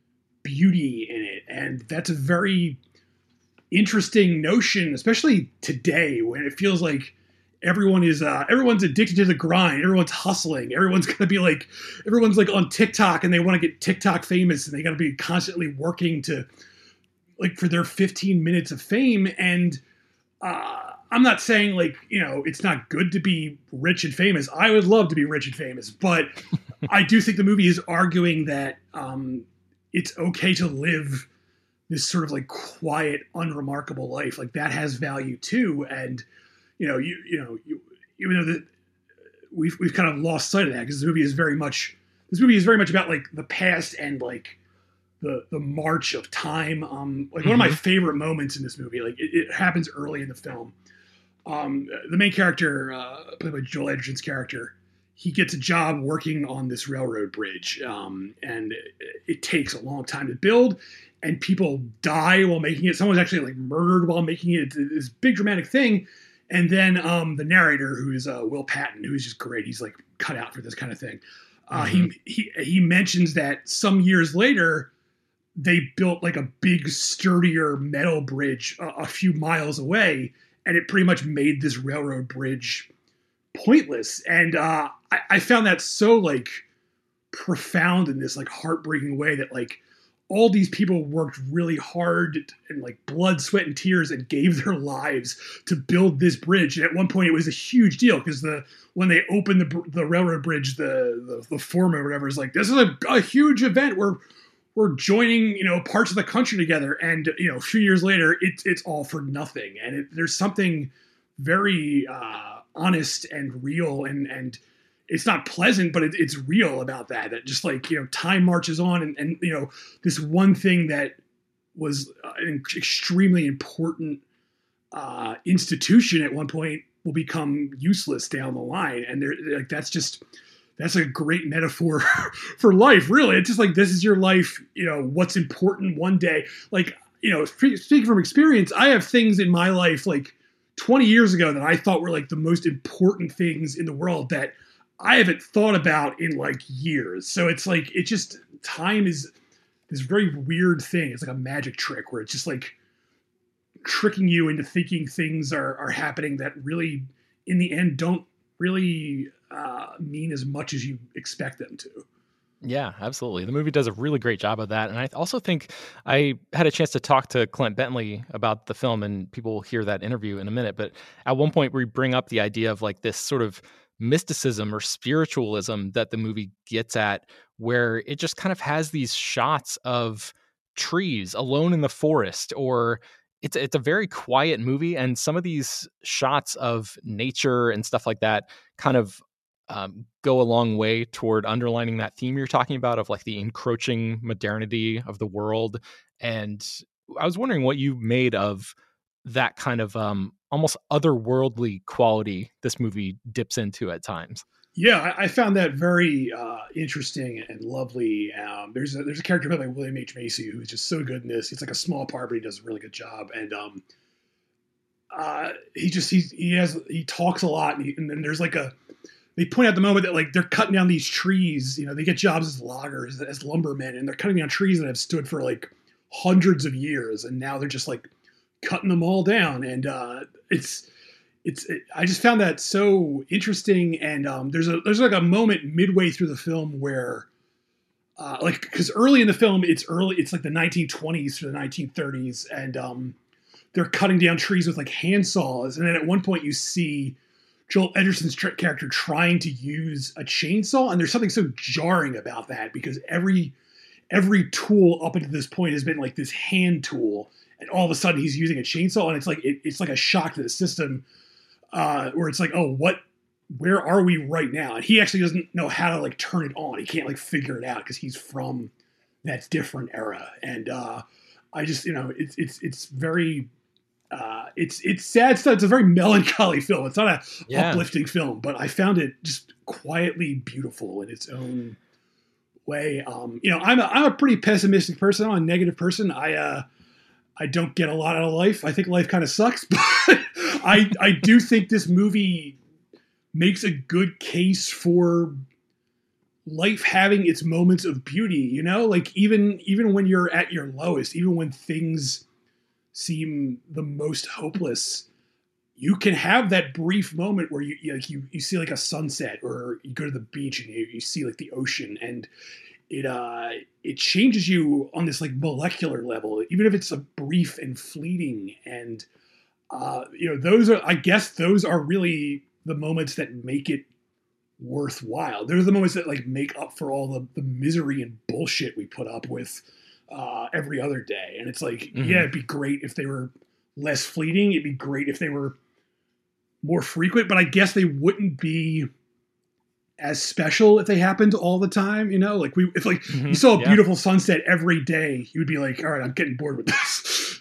beauty in it, and that's a very interesting notion, especially today when it feels like everyone is uh, everyone's addicted to the grind. Everyone's hustling. Everyone's gonna be like, everyone's like on TikTok and they want to get TikTok famous, and they got to be constantly working to like for their fifteen minutes of fame. And uh, I'm not saying like, you know, it's not good to be rich and famous. I would love to be rich and famous, but I do think the movie is arguing that um, it's okay to live this sort of like quiet, unremarkable life. Like that has value too. And, you know, you, you know, you, even though that we've, we've kind of lost sight of that because this movie is very much, this movie is very much about like the past and like the, the march of time. Um, like mm-hmm. one of my favorite moments in this movie, like it, it happens early in the film. Um, the main character, uh, played by Joel Edgerton's character, he gets a job working on this railroad bridge. Um, and it, it takes a long time to build, and people die while making it. Someone's actually like murdered while making it. It's this big dramatic thing. And then um, the narrator, who is uh, Will Patton, who's just great. He's like cut out for this kind of thing. Uh, mm-hmm. He he he mentions that some years later, they built like a big, sturdier metal bridge a, a few miles away, and it pretty much made this railroad bridge pointless. And uh, I, I found that so like profound in this like heartbreaking way that like all these people worked really hard and like blood, sweat, and tears and gave their lives to build this bridge. And at one point it was a huge deal because the when they opened the the railroad bridge, the the, the foreman or whatever is like, this is a, a huge event. We're we're joining, you know, parts of the country together. And, you know, a few years later, it's it's all for nothing. And it, there's something very uh, honest and real, and and it's not pleasant, but it, it's real about that. That just like, you know, time marches on, and, and you know, this one thing that was an extremely important uh, institution at one point will become useless down the line. And they're like, that's just, that's a great metaphor for life, really. It's just like, this is your life, you know, what's important one day. Like, you know, speaking from experience, I have things in my life like twenty years ago that I thought were like the most important things in the world that I haven't thought about in like years. So it's like, it just, time is this very weird thing. It's like a magic trick where it's just like tricking you into thinking things are, are happening that really, in the end, don't really uh, mean as much as you expect them to. Yeah, absolutely. The movie does a really great job of that. And I also think I had a chance to talk to Clint Bentley about the film, and people will hear that interview in a minute. But at one point, we bring up the idea of like this sort of mysticism or spiritualism that the movie gets at, where it just kind of has these shots of trees alone in the forest, or it's it's a very quiet movie, and some of these shots of nature and stuff like that kind of um, go a long way toward underlining that theme you're talking about of like the encroaching modernity of the world. And I was wondering what you made of that kind of um, almost otherworldly quality this movie dips into at times. Yeah, I, I found that very uh, interesting and lovely. Um, there's a, there's a character played by William H. Macy who's just so good in this. It's like a small part, but he does a really good job. And um, uh, he just he he has he talks a lot, and, he, and then there's like a they point out the moment that like they're cutting down these trees. You know, they get jobs as loggers, as lumbermen, and they're cutting down trees that have stood for like hundreds of years, and now they're just like cutting them all down. And uh, it's it's it, I just found that so interesting. And um, there's a there's like a moment midway through the film where. Uh, like, because early in the film, it's early, it's like the nineteen twenties to the nineteen thirties, and um, they're cutting down trees with like hand saws. And then at one point, you see Joel Edgerton's tr- character trying to use a chainsaw, and there's something so jarring about that because every every tool up until this point has been like this hand tool, and all of a sudden he's using a chainsaw, and it's like it, it's like a shock to the system, uh, where it's like, oh, what? Where are we right now? And he actually doesn't know how to like turn it on. He can't like figure it out because he's from that different era. And uh, I just, you know, it's it's it's very, uh, it's it's sad stuff. It's a very melancholy film. It's not a yeah. uplifting film, but I found it just quietly beautiful in its own way. Um, you know, I'm a, I'm a pretty pessimistic person. I'm a negative person. I uh, I don't get a lot out of life. I think life kind of sucks, but I I do think this movie makes a good case for life having its moments of beauty, you know, like even, even when you're at your lowest, even when things seem the most hopeless, you can have that brief moment where you, you like you, you see like a sunset, or you go to the beach and you, you see like the ocean, and it, uh, it changes you on this like molecular level, even if it's a brief and fleeting. And, uh, you know, those are, I guess those are really the moments that make it worthwhile. They're the moments that like make up for all the, the misery and bullshit we put up with uh, every other day. And it's like, mm-hmm. yeah, it'd be great if they were less fleeting. It'd be great if they were more frequent, but I guess they wouldn't be as special if they happened all the time. You know, like we, if like mm-hmm. you saw a yeah. beautiful sunset every day, you would be like, all right, I'm getting bored with this.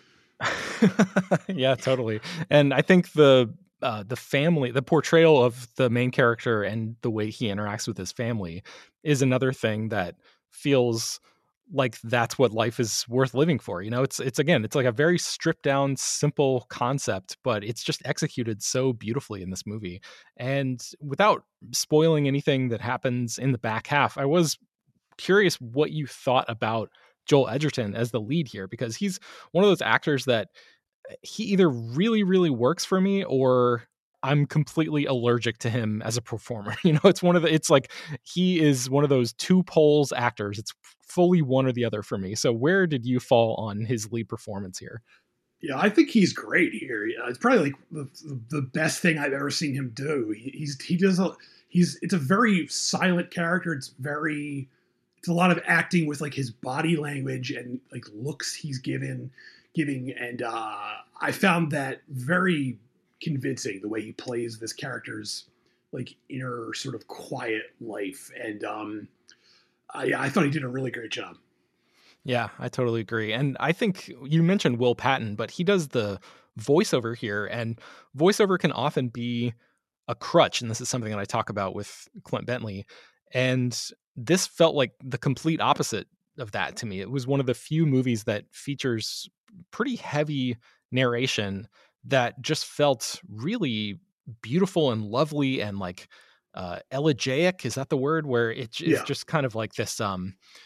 Yeah, totally. And I think the, Uh, the family, the portrayal of the main character and the way he interacts with his family is another thing that feels like that's what life is worth living for. You know, it's, it's again, it's like a very stripped down, simple concept, but it's just executed so beautifully in this movie. And without spoiling anything that happens in the back half, I was curious what you thought about Joel Edgerton as the lead here, because he's one of those actors that he either really, really works for me, or I'm completely allergic to him as a performer. You know, it's one of the, it's like, he is one of those two poles actors. It's fully one or the other for me. So where did you fall on his lead performance here? Yeah, I think he's great here. Yeah, it's probably like the, the best thing I've ever seen him do. He, he's, he does, a, he's, it's a very silent character. It's very, it's a lot of acting with like his body language and like looks he's given. giving and uh I found that very convincing, the way he plays this character's like inner sort of quiet life. And um uh, yeah, I thought he did a really great job. Yeah, I totally agree. And I think you mentioned Will Patton, but he does the voiceover here, and voiceover can often be a crutch, and this is something that I talk about with Clint Bentley. And this felt like the complete opposite of that to me. It was one of the few movies that features pretty heavy narration that just felt really beautiful and lovely and like uh elegiac. Is that the word? Where it, it's yeah. just kind of like this um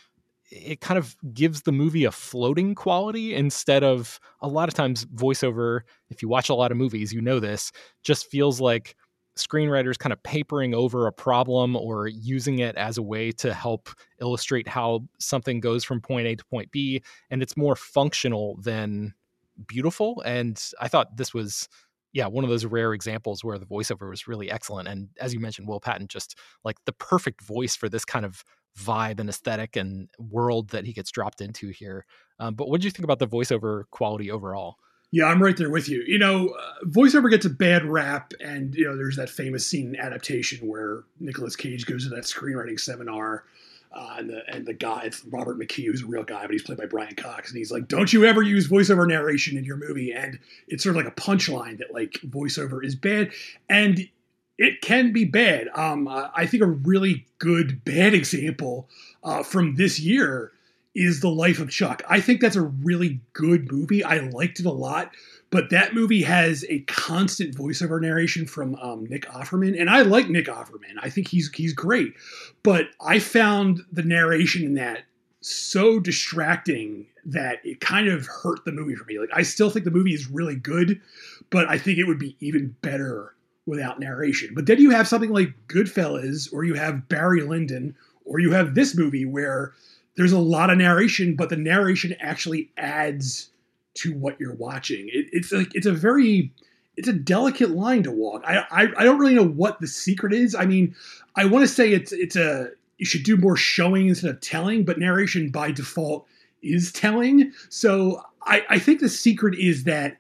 it kind of gives the movie a floating quality instead of a lot of times voiceover. If you watch a lot of movies, you know, this just feels like screenwriters kind of papering over a problem or using it as a way to help illustrate how something goes from point A to point B. And it's more functional than beautiful. And I thought this was, yeah, one of those rare examples where the voiceover was really excellent. And as you mentioned, Will Patton, just like the perfect voice for this kind of vibe and aesthetic and world that he gets dropped into here. Um, but what did you think about the voiceover quality overall? Yeah, I'm right there with you. You know, uh, voiceover gets a bad rap, and, you know, there's that famous scene in Adaptation where Nicolas Cage goes to that screenwriting seminar, uh, and the and the guy, it's Robert McKee, who's a real guy, but he's played by Brian Cox, and he's like, don't you ever use voiceover narration in your movie. And it's sort of like a punchline that, like, voiceover is bad, and it can be bad. Um, uh, I think a really good bad example uh, from this year is The Life of Chuck. I think that's a really good movie. I liked it a lot, but that movie has a constant voiceover narration from um, Nick Offerman, and I like Nick Offerman. I think he's he's great, but I found the narration in that so distracting that it kind of hurt the movie for me. Like, I still think the movie is really good, but I think it would be even better without narration. But then you have something like Goodfellas, or you have Barry Lyndon, or you have this movie where there's a lot of narration, but the narration actually adds to what you're watching. It, it's like, it's a very, it's a delicate line to walk. I, I, I don't really know what the secret is. I mean, I want to say it's, it's a, you should do more showing instead of telling, but narration by default is telling. So I, I think the secret is that,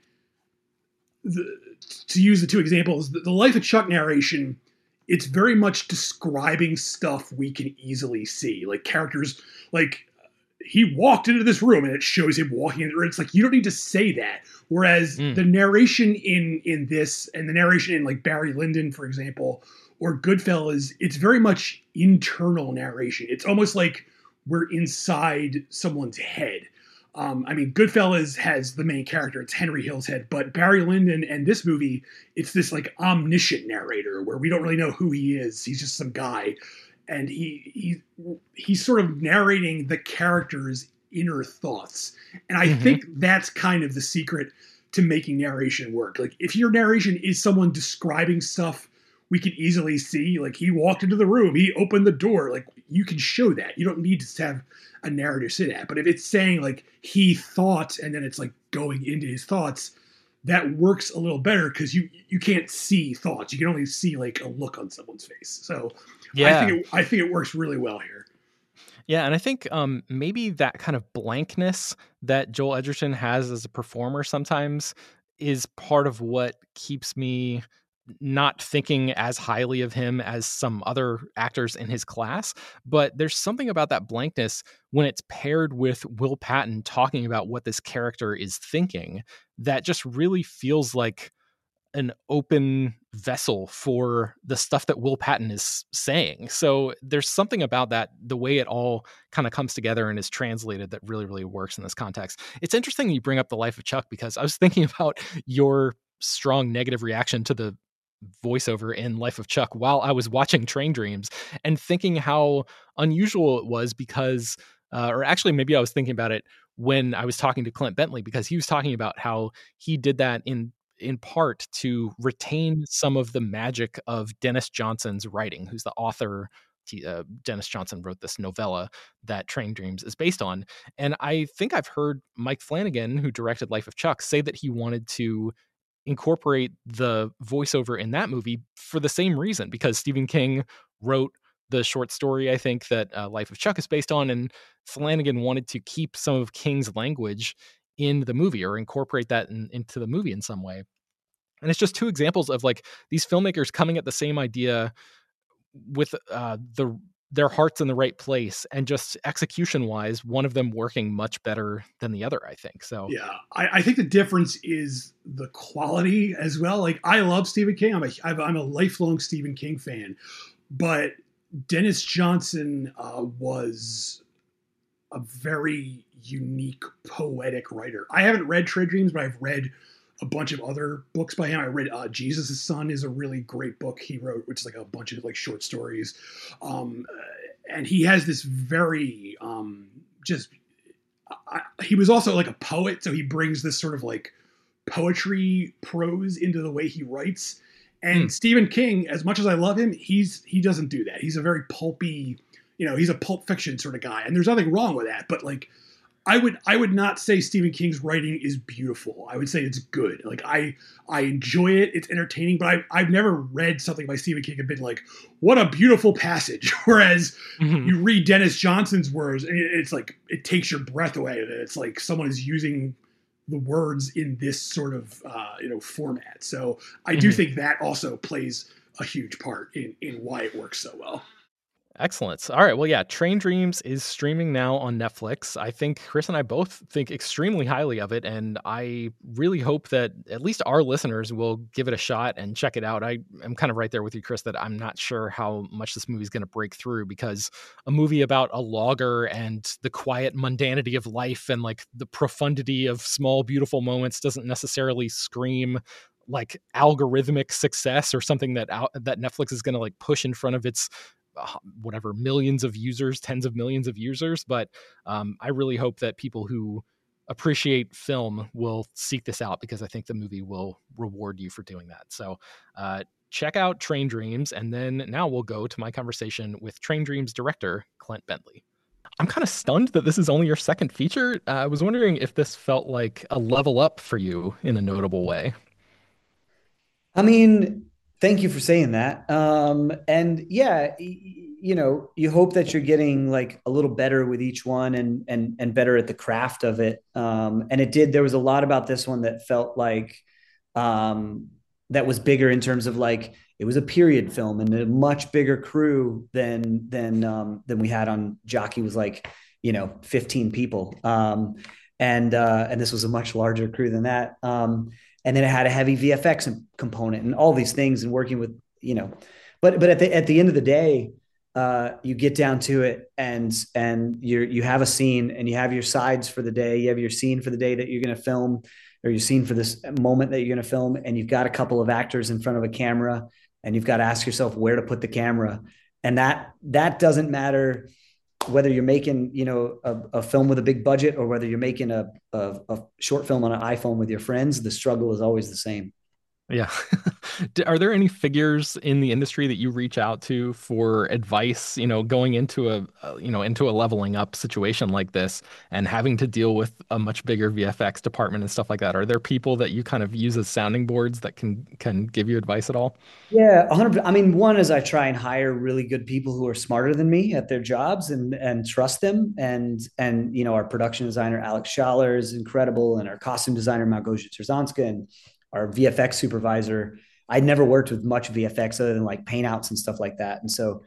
the, to use the two examples, the, the Life of Chuck narration, it's very much describing stuff we can easily see. Like characters, like he walked into this room and it shows him walking in. It's like, you don't need to say that. Whereas mm. the narration in, in this and the narration in like Barry Lyndon, for example, or Goodfellas, it's very much internal narration. It's almost like we're inside someone's head. Um, I mean, Goodfellas has the main character, it's Henry Hill's head, but Barry Lyndon and this movie, it's this like omniscient narrator where we don't really know who he is. He's just some guy. And he he he's sort of narrating the character's inner thoughts. And I mm-hmm. think that's kind of the secret to making narration work. Like, if your narration is someone describing stuff we can easily see, like he walked into the room, he opened the door, like you can show that. You don't need to have a narrator say that. But if it's saying like he thought, and then it's like going into his thoughts, that works a little better because you you can't see thoughts. You can only see like a look on someone's face. So yeah, I think it, I think it works really well here. Yeah, and I think um, maybe that kind of blankness that Joel Edgerton has as a performer sometimes is part of what keeps me not thinking as highly of him as some other actors in his class. But there's something about that blankness when it's paired with Will Patton talking about what this character is thinking that just really feels like an open vessel for the stuff that Will Patton is saying. So there's something about that, the way it all kind of comes together and is translated, that really, really works in this context. It's interesting you bring up The Life of Chuck, because I was thinking about your strong negative reaction to the voiceover in Life of Chuck while I was watching Train Dreams, and thinking how unusual it was because, uh, or actually maybe I was thinking about it when I was talking to Clint Bentley, because he was talking about how he did that in in part to retain some of the magic of Dennis Johnson's writing, who's the author. He, uh, Dennis Johnson wrote this novella that Train Dreams is based on. And I think I've heard Mike Flanagan, who directed Life of Chuck, say that he wanted to incorporate the voiceover in that movie for the same reason, because Stephen King wrote the short story, I think, that uh, Life of Chuck is based on, and Flanagan wanted to keep some of King's language in the movie or incorporate that in, into the movie in some way. And it's just two examples of like these filmmakers coming at the same idea with uh, the their hearts in the right place, and just execution wise, one of them working much better than the other, I think. So yeah, I, I think the difference is the quality as well. Like, I love Stephen King. I'm a I'm a lifelong Stephen King fan, but Dennis Johnson uh, was a very unique poetic writer. I haven't read Train Dreams, but I've read a bunch of other books by him. I read uh, Jesus' Son is a really great book he wrote, which is like a bunch of like short stories. Um, and he has this very um, just I, he was also like a poet, so he brings this sort of like poetry prose into the way he writes. And mm. Stephen King, as much as I love him, he's he doesn't do that. He's a very pulpy, you know, he's a Pulp Fiction sort of guy, and there's nothing wrong with that. But like, I would I would not say Stephen King's writing is beautiful. I would say it's good. Like I I enjoy it. It's entertaining, but I I've never read something by Stephen King and been like, what a beautiful passage. Whereas mm-hmm. you read Dennis Johnson's words, and it's like it takes your breath away. It's like someone is using the words in this sort of uh, you know format. So I do mm-hmm. think that also plays a huge part in in why it works so well. Excellent. All right. Well, yeah, Train Dreams is streaming now on Netflix. I think Chris and I both think extremely highly of it, and I really hope that at least our listeners will give it a shot and check it out. I am kind of right there with you, Chris, that I'm not sure how much this movie is going to break through, because a movie about a logger and the quiet mundanity of life and like the profundity of small, beautiful moments doesn't necessarily scream like algorithmic success or something that out, that Netflix is going to like push in front of its whatever millions of users, tens of millions of users. But um, I really hope that people who appreciate film will seek this out, because I think the movie will reward you for doing that. So uh, check out Train Dreams. And then now we'll go to my conversation with Train Dreams director, Clint Bentley. I'm kind of stunned that this is only your second feature. Uh, I was wondering if this felt like a level up for you in a notable way. I mean, thank you for saying that. Um, and yeah, you know, you hope that you're getting like a little better with each one and, and, and better at the craft of it. Um, and it did, there was a lot about this one that felt like, um, that was bigger in terms of like, it was a period film and a much bigger crew than, than, um, than we had on Jockey. Was like, you know, fifteen people. Um, and, uh, and this was a much larger crew than that. Um, And then it had a heavy V F X component and all these things, and working with, you know, but, but at the, at the end of the day, uh, you get down to it and, and you're, you have a scene and you have your sides for the day. You have your scene for the day that you're going to film, or your scene for this moment that you're going to film. And you've got a couple of actors in front of a camera, and you've got to ask yourself where to put the camera. And that, that doesn't matter whether you're making, you know, a, a film with a big budget, or whether you're making a, a, a short film on an iPhone with your friends, the struggle is always the same. Yeah. Are there any figures in the industry that you reach out to for advice, you know, going into a, a, you know, into a leveling up situation like this and having to deal with a much bigger V F X department and stuff like that? Are there people that you kind of use as sounding boards that can, can give you advice at all? Yeah, one hundred percent. I mean, one is I try and hire really good people who are smarter than me at their jobs and, and trust them. And, and, you know, our production designer, Alex Schaller, is incredible. And our costume designer, Malgosia Terzanska, and our V F X supervisor. I'd never worked with much V F X other than like paint outs and stuff like that. And so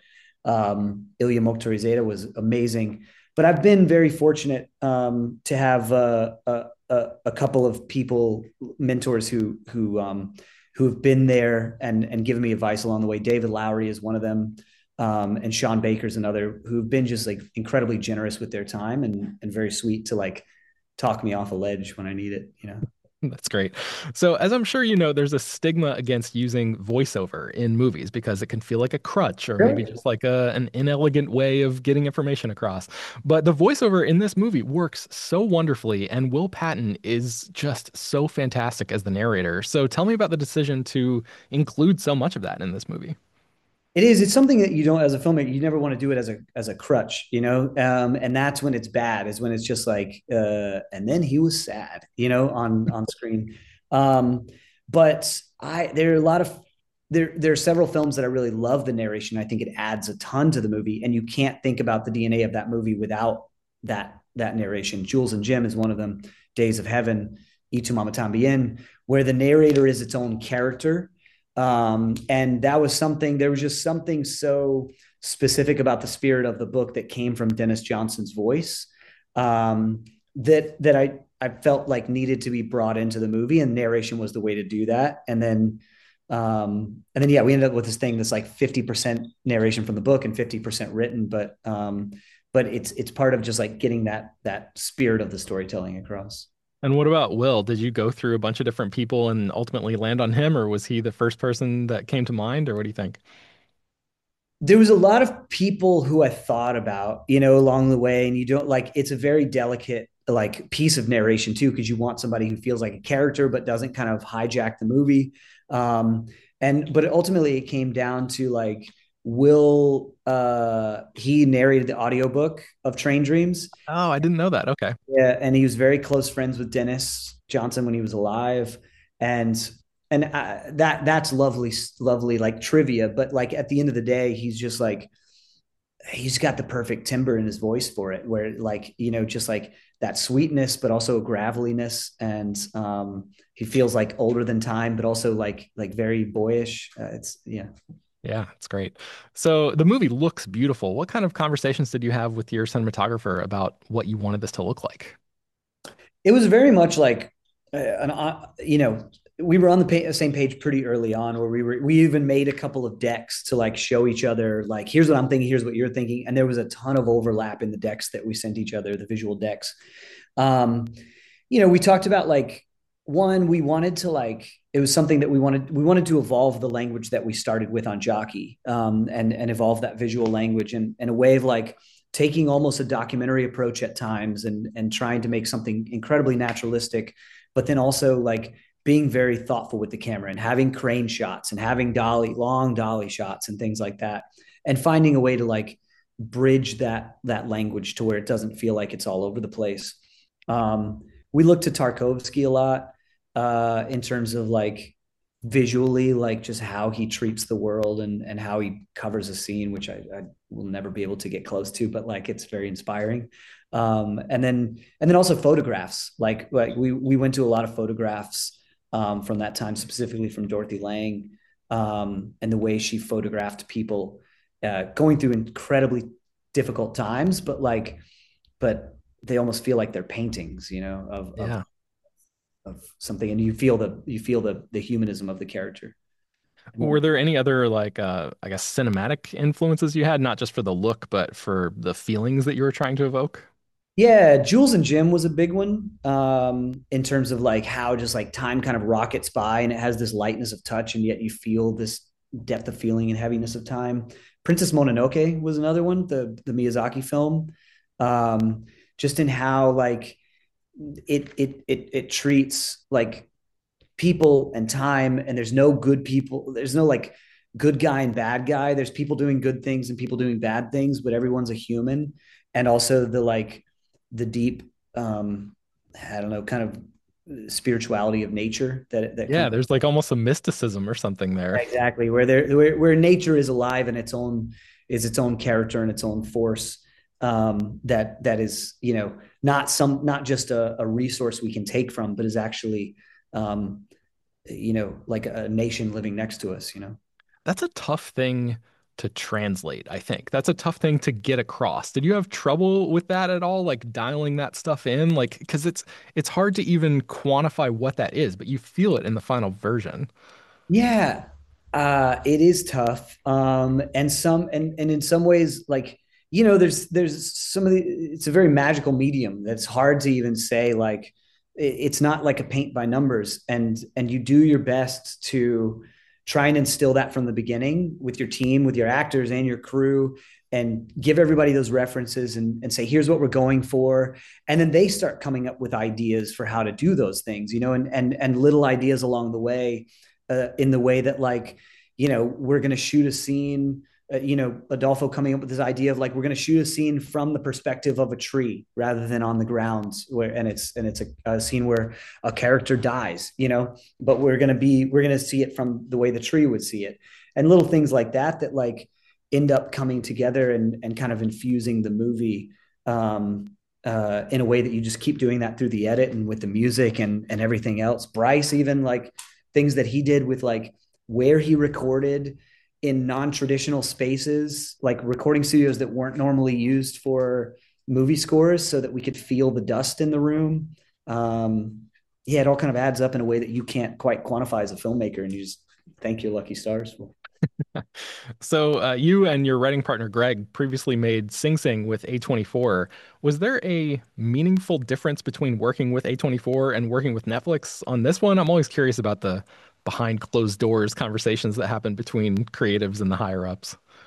um, Ilya Mokhtarizadeh was amazing. But I've been very fortunate um, to have uh, a, a, a couple of people, mentors who who um, who have been there and and given me advice along the way. David Lowery is one of them, um, and Sean Baker's another, who've been just like incredibly generous with their time and and very sweet to like talk me off a ledge when I need it, you know. That's great. So as I'm sure you know, there's a stigma against using voiceover in movies because it can feel like a crutch or maybe just like a, an inelegant way of getting information across. But the voiceover in this movie works so wonderfully, and Will Patton is just so fantastic as the narrator. So tell me about the decision to include so much of that in this movie. It is. It's something that you don't, as a filmmaker, you never want to do it as a as a crutch, you know. Um, and that's when it's bad. Is when it's just like, uh, and then he was sad, you know, on on screen. Um, but I there are a lot of there there are several films that I really love the narration. I think it adds a ton to the movie, and you can't think about the D N A of that movie without that that narration. Jules and Jim is one of them. Days of Heaven, Y Tu Mamá También, where the narrator is its own character. Um, and that was something, there was just something so specific about the spirit of the book that came from Dennis Johnson's voice, um, that, that I, I felt like needed to be brought into the movie, and narration was the way to do that. And then, um, and then, yeah, we ended up with this thing that's like fifty percent narration from the book and fifty percent written, but, um, but it's, it's part of just like getting that, that spirit of the storytelling across. And what about Will? Did you go through a bunch of different people and ultimately land on him, or was he the first person that came to mind, or what do you think? There was a lot of people who I thought about, you know, along the way, and you don't like it's a very delicate like piece of narration too, because you want somebody who feels like a character but doesn't kind of hijack the movie. Um, and but ultimately it came down to like, will uh he narrated the audiobook of Train Dreams. Oh, I didn't know that. Okay. Yeah, and he was very close friends with Dennis Johnson when he was alive, and and uh, that that's lovely, lovely like trivia. But like at the end of the day, he's just like he's got the perfect timbre in his voice for it, where like you know just like that sweetness, but also a graveliness, and um, he feels like older than time, but also like like very boyish. Uh, it's yeah. Yeah, it's great. So the movie looks beautiful. What kind of conversations did you have with your cinematographer about what you wanted this to look like? It was very much like uh, an uh, you know we were on the pa- same page pretty early on, where we were we even made a couple of decks to like show each other like, here's what I'm thinking, here's what you're thinking, and there was a ton of overlap in the decks that we sent each other, the visual decks. um you know we talked about like, one, we wanted to like, it was something that we wanted we wanted to evolve the language that we started with on Jockey, um and and evolve that visual language in, in a way of like taking almost a documentary approach at times, and and trying to make something incredibly naturalistic, but then also like being very thoughtful with the camera and having crane shots and having dolly long dolly shots and things like that, and finding a way to like bridge that that language to where it doesn't feel like it's all over the place. um we look to Tarkovsky a lot, uh in terms of like visually, like just how he treats the world, and and how he covers a scene, which I, I will never be able to get close to, but like it's very inspiring. Um, and then and then also photographs. Like like we we went to a lot of photographs um, from that time, specifically from Dorothy Lang, um, and the way she photographed people uh, going through incredibly difficult times, but like but they almost feel like they're paintings, you know, of of Yeah. of something, and you feel the you feel the the humanism of the character. Were there any other like uh I guess cinematic influences you had, not just for the look, but for the feelings that you were trying to evoke? Yeah, Jules and Jim was a big one, um, in terms of like how just like time kind of rockets by, and it has this lightness of touch, and yet you feel this depth of feeling and heaviness of time. Princess Mononoke was another one, the the Miyazaki film, um, just in how like it it it it treats like people and time, and there's no good people, there's no like good guy and bad guy, there's people doing good things and people doing bad things, but everyone's a human. And also the like the deep, um I don't know, kind of spirituality of nature that that Yeah, comes. there's like almost a mysticism or something there. Exactly, where there where, where nature is alive in its own, is its own character and its own force, um that that is, you know, not some not just a, a resource we can take from, but is actually, um you know, like a nation living next to us, you know. That's a tough thing to translate, I think. That's a tough thing to get across. Did you have trouble with that at all, like dialing that stuff in? Like, because it's it's hard to even quantify what that is, but you feel it in the final version. Yeah, uh, it is tough. Um, and some and and in some ways, like, you know, there's there's some of the, it's a very magical medium that's hard to even say like it- it's not like a paint by numbers, and and you do your best to try and instill that from the beginning with your team, with your actors and your crew, and give everybody those references, and, and say, here's what we're going for. And then they start coming up with ideas for how to do those things, you know, and and and little ideas along the way, uh, in the way that like, you know, we're going to shoot a scene, uh, you know, Adolfo coming up with this idea of like, we're going to shoot a scene from the perspective of a tree rather than on the ground, where, and it's, and it's a, a scene where a character dies, you know, but we're going to be, we're going to see it from the way the tree would see it. And little things like that, that like end up coming together and, and kind of infusing the movie, um, uh, in a way that you just keep doing that through the edit and with the music and, and everything else. Bryce, even like things that he did with like where he recorded in non-traditional spaces, like recording studios that weren't normally used for movie scores, so that we could feel the dust in the room. Um, yeah, it all kind of adds up in a way that you can't quite quantify as a filmmaker, and you just thank your lucky stars for. So, uh, you and your writing partner Greg previously made Sing Sing with A twenty-four. Was there a meaningful difference between working with A twenty-four and working with Netflix on this one? I'm always curious about the behind closed doors conversations that happen between creatives and the higher ups.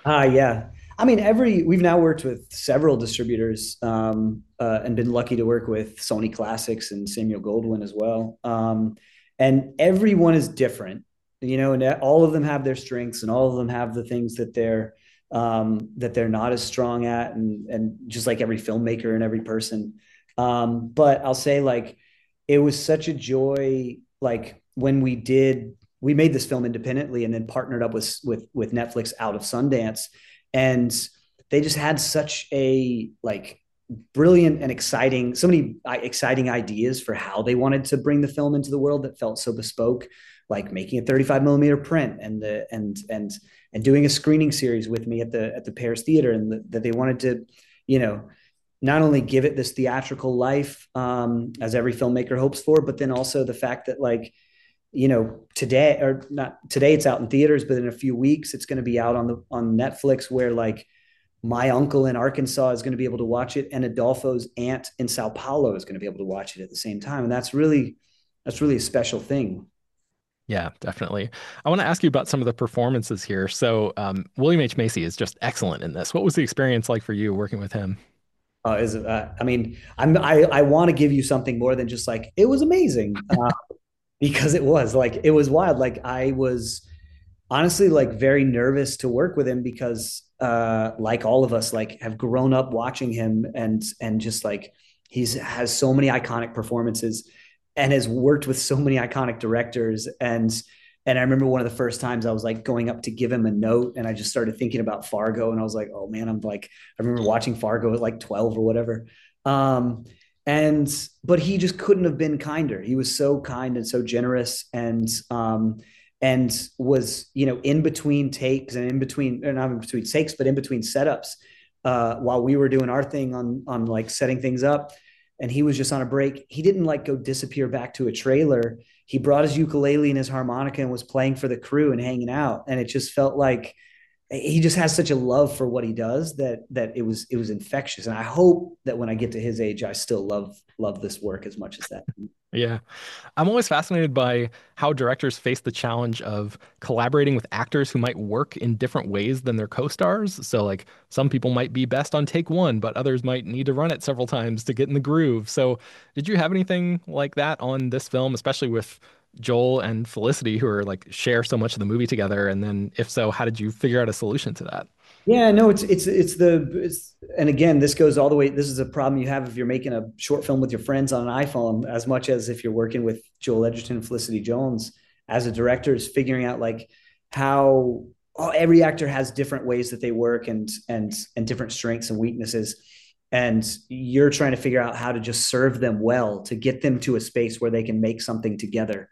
Ah, yeah. I mean, every we've now worked with several distributors, um, uh, and been lucky to work with Sony Classics and Samuel Goldwyn as well. Um, and everyone is different, you know, and all of them have their strengths, and all of them have the things that they're um, that they're not as strong at, and and just like every filmmaker and every person. Um, but I'll say, like, it was such a joy, like when we did we made this film independently and then partnered up with with with Netflix out of Sundance, and they just had such a like brilliant and exciting, so many exciting ideas for how they wanted to bring the film into the world that felt so bespoke, like making a thirty-five millimeter print, and the and and and doing a screening series with me at the at the Paris Theater, and the, that they wanted to, you know, not only give it this theatrical life, um, as every filmmaker hopes for, but then also the fact that, like, you know, today, or not today, it's out in theaters, but in a few weeks, it's going to be out on the on Netflix, where like my uncle in Arkansas is going to be able to watch it, and Adolfo's aunt in Sao Paulo is going to be able to watch it at the same time, and that's really that's really a special thing. Yeah, definitely. I want to ask you about some of the performances here. So, um, William H. Macy is just excellent in this. What was the experience like for you working with him? Uh, is uh, I mean, I'm I I want to give you something more than just like it was amazing, uh, because it was like it was wild. Like I was honestly like very nervous to work with him because uh like all of us like have grown up watching him, and and just like he's has so many iconic performances and has worked with so many iconic directors, and and I remember one of the first times I was like going up to give him a note, and I just started thinking about Fargo, and I was like, oh man, I'm like, I remember watching Fargo at like twelve or whatever. Um and but he just couldn't have been kinder. He was so kind and so generous, and um and was, you know, in between takes and in between, or not in between takes, but in between setups, uh, while we were doing our thing on on like setting things up, and he was just on a break. He didn't like go disappear back to a trailer. He brought his ukulele and his harmonica and was playing for the crew and hanging out, and it just felt like he just has such a love for what he does that that it was it was infectious. And I hope that when I get to his age, I still love love this work as much as that. Yeah. I'm always fascinated by how directors face the challenge of collaborating with actors who might work in different ways than their co-stars. So, like, some people might be best on take one, but others might need to run it several times to get in the groove. So, did you have anything like that on this film, especially with Joel and Felicity, who are like share so much of the movie together? And then, if so, how did you figure out a solution to that? Yeah, no, it's it's it's the it's, and again, this goes all the way. This is a problem you have if you're making a short film with your friends on an iPhone, as much as if you're working with Joel Edgerton and Felicity Jones as a director, is figuring out like how oh, every actor has different ways that they work, and and and different strengths and weaknesses, and you're trying to figure out how to just serve them well to get them to a space where they can make something together.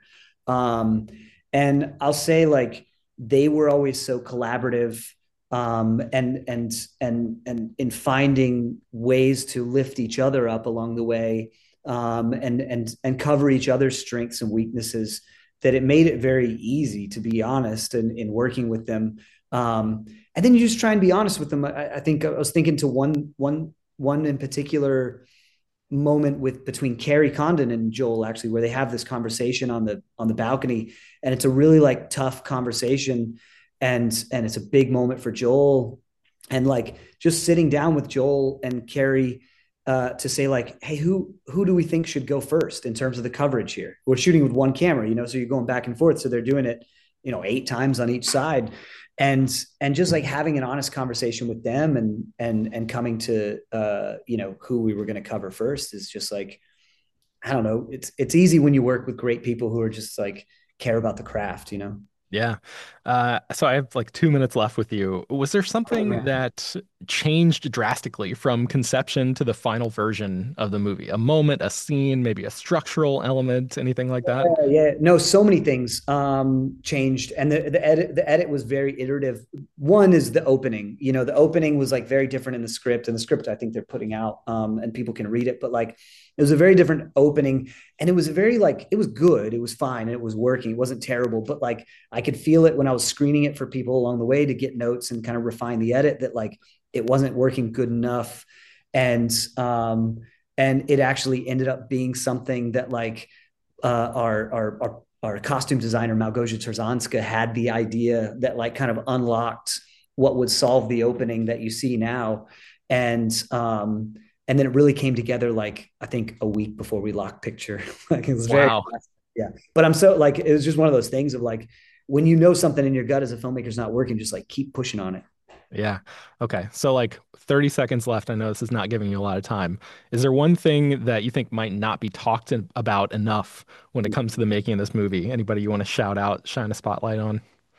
Um, and I'll say, like, they were always so collaborative, um, and and and and in finding ways to lift each other up along the way, um, and and and cover each other's strengths and weaknesses, that it made it very easy, to be honest, in, in working with them. Um, and then you just try and be honest with them. I, I think I was thinking to one one one in particular moment with between Carrie Condon and Joel, actually, where they have this conversation on the on the balcony, and it's a really like tough conversation, and and it's a big moment for Joel, and like just sitting down with Joel and Carrie, uh, to say like, hey, who who do we think should go first in terms of the coverage here? We're shooting with one camera, you know, so you're going back and forth, so they're doing it, you know, eight times on each side, and and just like having an honest conversation with them, and and and coming to uh you know who we were going to cover first is just like, I don't know, it's it's easy when you work with great people who are just like care about the craft, you know. Yeah. Uh, so I have like two minutes left with you. Was there Oh, something man. that changed drastically from conception to the final version of the movie? A moment, a scene, maybe a structural element, anything like that? Yeah, yeah. No, so many things um changed, and the the edit the edit was very iterative. One is the opening. You know, the opening was like very different in the script, and the script I think they're putting out, um and people can read it, but like it was a very different opening, and it was a very like it was good, it was fine, and it was working. It wasn't terrible, but like I could feel it when I was screening it for people along the way to get notes and kind of refine the edit, that like it wasn't working good enough. And um and it actually ended up being something that like uh, our, our our our costume designer Malgosia Terzanska had the idea that like kind of unlocked what would solve the opening that you see now. And um, and then it really came together like I think a week before we locked picture. Like it was very Wow. yeah. But I'm so like it was just one of those things of like when you know something in your gut as a filmmaker is not working, just like keep pushing on it. Yeah. Okay. So like thirty seconds left. I know this is not giving you a lot of time. Is there one thing that you think might not be talked in- about enough when it comes to the making of this movie? Anybody you want to shout out, shine a spotlight on?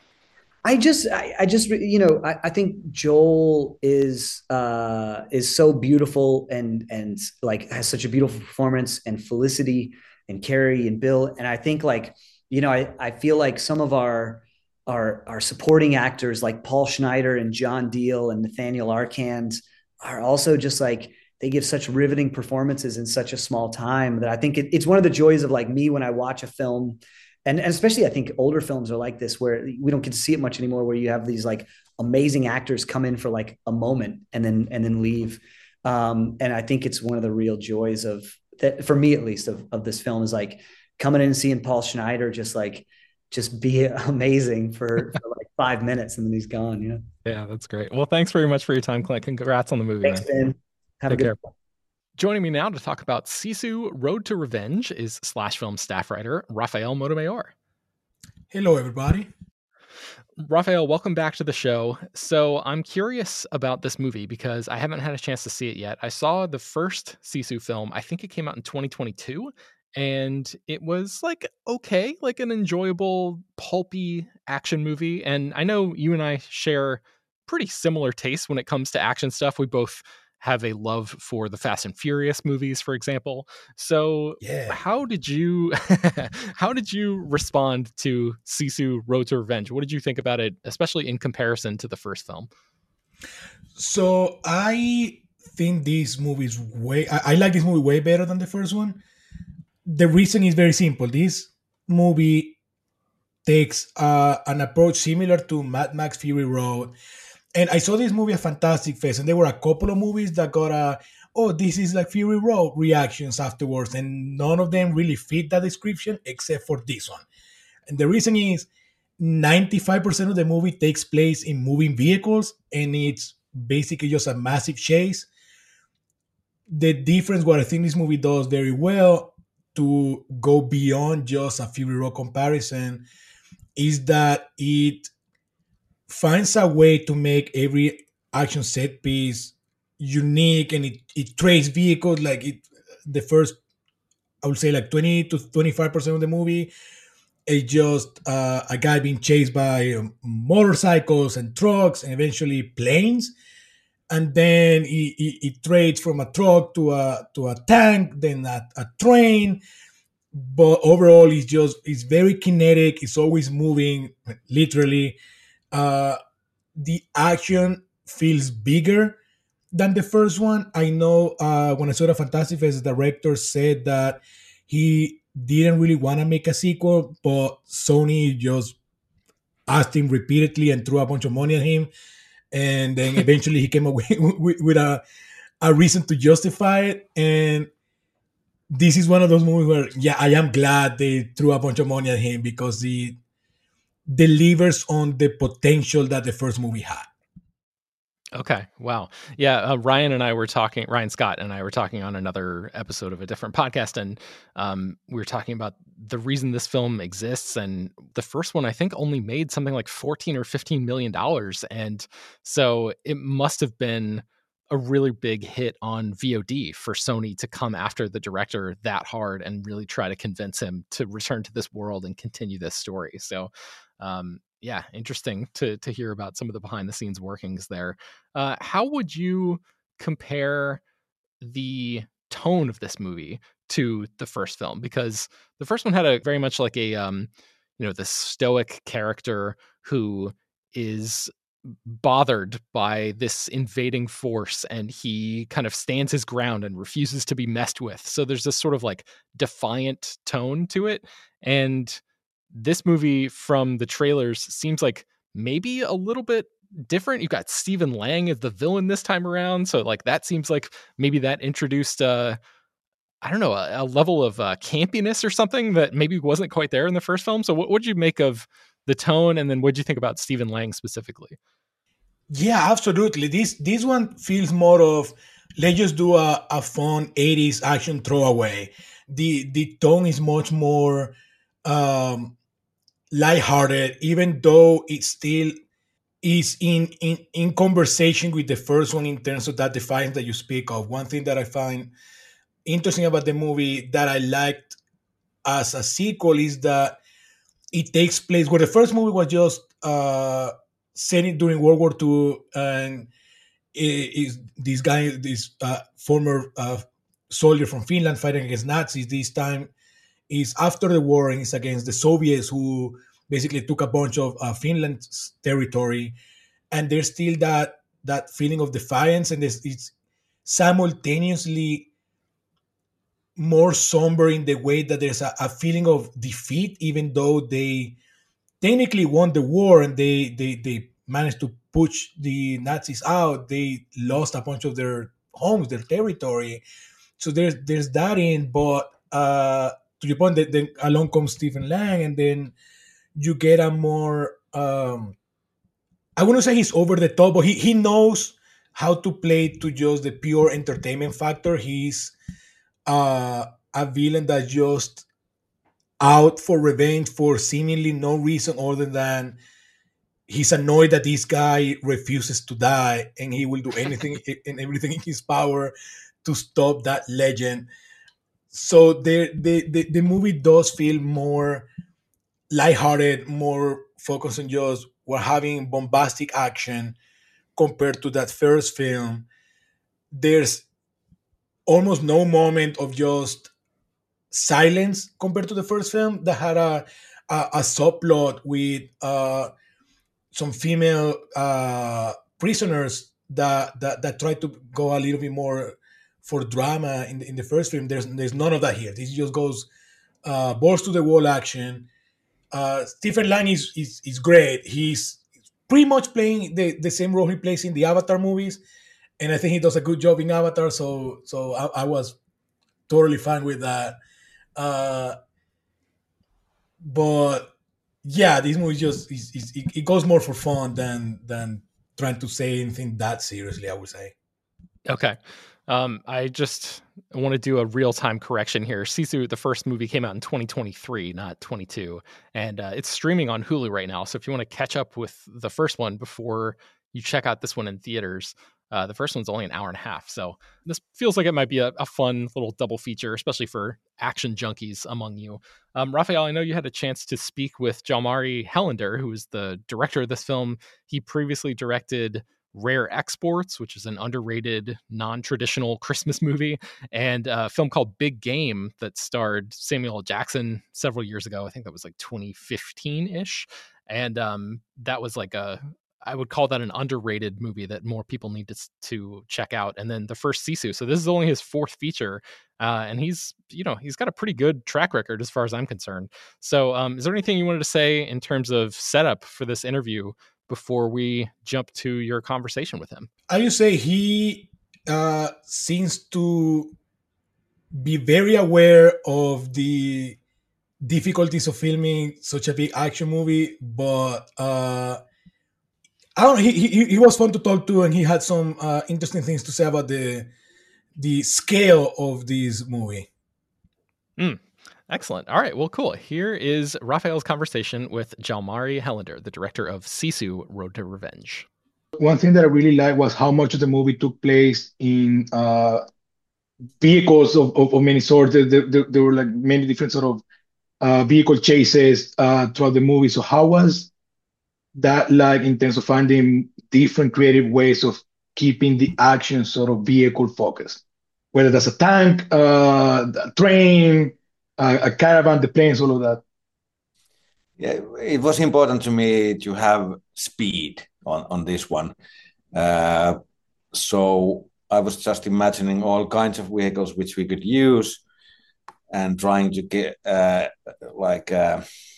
I just, I, I just, you know, I, I think Joel is, uh, is so beautiful and, and like has such a beautiful performance, and Felicity and Carrie and Bill. And I think like, you know, I, I feel like some of our, our, our supporting actors like Paul Schneider and John Deal and Nathaniel Arcand are also just like, they give such riveting performances in such a small time that I think it, it's one of the joys of like me when I watch a film, and, and especially I think older films are like this where we don't get to see it much anymore, where you have these like amazing actors come in for like a moment and then and then leave. Um, and I think it's one of the real joys of that for me at least of, of this film is like coming in and seeing Paul Schneider just like just be amazing for, for like five minutes and then he's gone. You know. Yeah, that's great. Well, thanks very much for your time, Clint. Congrats on the movie, Thanks, man. Ben. Have Take a good care. one. Joining me now to talk about Sisu Road to Revenge is Slash Film staff writer Rafael Motomayor. Hello, everybody. Rafael, welcome back to the show. So I'm curious about this movie because I haven't had a chance to see it yet. I saw the first Sisu film. I think it came out in twenty twenty-two, and it was like okay, like an enjoyable, pulpy action movie. And I know you and I share pretty similar tastes when it comes to action stuff. We both have a love for the Fast and Furious movies, for example. So Yeah. how did you how did you respond to Sisu Road to Revenge? What did you think about it, especially in comparison to the first film? So I think this movie is way. I, I like this movie way better than the first one. The reason is very simple. This movie takes uh, an approach similar to Mad Max Fury Road. And I saw this movie at Fantastic Fest, and there were a couple of movies that got a, oh, this is like Fury Road reactions afterwards, and none of them really fit that description except for this one. And the reason is ninety-five percent of the movie takes place in moving vehicles, and it's basically just a massive chase. The difference, what I think this movie does very well to go beyond just a Fury Road comparison, is that it finds a way to make every action set piece unique, and it, it trades vehicles like it the first I would say like twenty to twenty-five percent of the movie is just uh, a guy being chased by um, motorcycles and trucks and eventually planes, and then he, he, he trades from a truck to a to a tank, then a, a train. But overall it's just it's very kinetic, it's always moving literally. Uh, the action feels bigger than the first one. I know uh, when I saw the Fantastic Fest, the director said that he didn't really want to make a sequel, but Sony just asked him repeatedly and threw a bunch of money at him. And then eventually he came up with, with, with a, a reason to justify it. And this is one of those movies where, yeah, I am glad they threw a bunch of money at him because he delivers on the potential that the first movie had. Okay. Wow. Yeah. Uh, Ryan and I were talking, Ryan Scott and I were talking on another episode of a different podcast. And um, we were talking about the reason this film exists. And the first one, I think, only made something like fourteen or fifteen million dollars. And so it must have been a really big hit on V O D for Sony to come after the director that hard and really try to convince him to return to this world and continue this story. So, um, yeah, interesting to to hear about some of the behind the scenes workings there. Uh, how would you compare the tone of this movie to the first film? Because the first one had a very much like a, um, you know, this stoic character who is bothered by this invading force and he kind of stands his ground and refuses to be messed with. So there's this sort of like defiant tone to it. And this movie from the trailers seems like maybe a little bit different. You've got Stephen Lang as the villain this time around. So like that seems like maybe that introduced uh I don't know, a, a level of uh, campiness or something that maybe wasn't quite there in the first film. So what would you make of the tone, and then what did you think about Stephen Lang specifically? Yeah, absolutely. This this one feels more of let's just do a, a fun eighties action throwaway. The the tone is much more um lighthearted, even though it still is in, in in conversation with the first one in terms of that defiance that you speak of. One thing that I find interesting about the movie that I liked as a sequel is that it takes place where the first movie was just uh set it during World War Two, and is this guy, this uh, former uh, soldier from Finland fighting against Nazis. This time is after the war and it's against the Soviets who basically took a bunch of uh, Finland's territory, and there's still that that feeling of defiance, and there's, it's simultaneously more somber in the way that there's a, a feeling of defeat, even though they technically won the war and they they they managed to push the Nazis out. They lost a bunch of their homes, their territory. So there's there's that in, but uh, to your point, that then along comes Stephen Lang, and then you get a more um, I wouldn't say he's over the top, but he he knows how to play to just the pure entertainment factor. He's uh, a villain that just out for revenge for seemingly no reason other than he's annoyed that this guy refuses to die, and he will do anything and everything in his power to stop that legend. So the the the, the movie does feel more lighthearted, more focused on just we're having bombastic action compared to that first film. There's almost no moment of just silence compared to the first film that had a a, a subplot with uh, some female uh, prisoners that, that that tried to go a little bit more for drama in the, in the first film. There's there's none of that here. This just goes uh, balls to the wall action. Uh, Stephen Lang is, is is great. He's pretty much playing the, the same role he plays in the Avatar movies, and I think he does a good job in Avatar. So so I, I was totally fine with that. Uh, but yeah, this movie just is, is, it, it goes more for fun than than trying to say anything that seriously, I would say. Okay. Um, I just want to do a real-time correction here. Sisu, the first movie, came out in twenty twenty-three, not twenty-two, and uh, it's streaming on Hulu right now. So if you want to catch up with the first one before you check out this one in theaters, uh, the first one's only an hour and a half. So this feels like it might be a, a fun little double feature, especially for action junkies among you. Um, Raphael, I know you had a chance to speak with Jalmari Helander, who is the director of this film. He previously directed Rare Exports, which is an underrated, non-traditional Christmas movie, and a film called Big Game that starred Samuel L. Jackson several years ago. I think that was like twenty fifteen-ish. And um, that was like a, I would call that an underrated movie that more people need to, to check out. And then the first Sisu. So this is only his fourth feature. Uh, and he's, you know, he's got a pretty good track record as far as I'm concerned. So um, is there anything you wanted to say in terms of setup for this interview before we jump to your conversation with him? I would say he uh, seems to be very aware of the difficulties of filming such a big action movie, but uh, I don't know. He, he he was fun to talk to, and he had some uh, interesting things to say about the the scale of this movie. Mm. Excellent. All right. Well, cool. Here is Raphael's conversation with Jalmari Helander, the director of Sisu, Road to Revenge. One thing that I really liked was how much of the movie took place in uh, vehicles of, of, of many sorts. There, there, there were like many different sort of uh, vehicle chases uh, throughout the movie. So how was that like in terms of finding different creative ways of keeping the action sort of vehicle focused? Whether that's a tank, uh, a train, Uh, a caravan, the planes, all of that. Yeah, it was important to me to have speed on, on this one. Uh, so I was just imagining all kinds of vehicles which we could use and trying to get uh, like uh,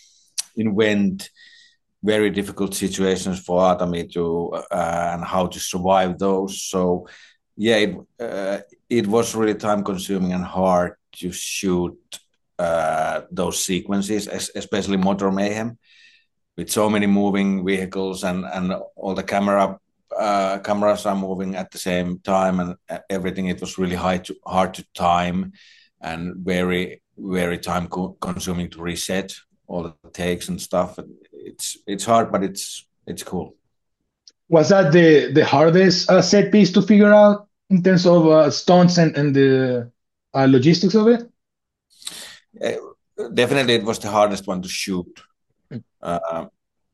invent very difficult situations for Atami to uh, and how to survive those. So yeah, it, uh, it was really time consuming and hard to shoot Uh, those sequences, especially Motor Mayhem, with so many moving vehicles and, and all the camera uh, cameras are moving at the same time and everything. It was really hard to, hard to time and very, very time co- consuming to reset all the takes and stuff. It's it's hard, but it's it's cool. Was that the the hardest uh, set piece to figure out in terms of uh, stunts and, and the uh, logistics of it? Uh, definitely, it was the hardest one to shoot. Uh,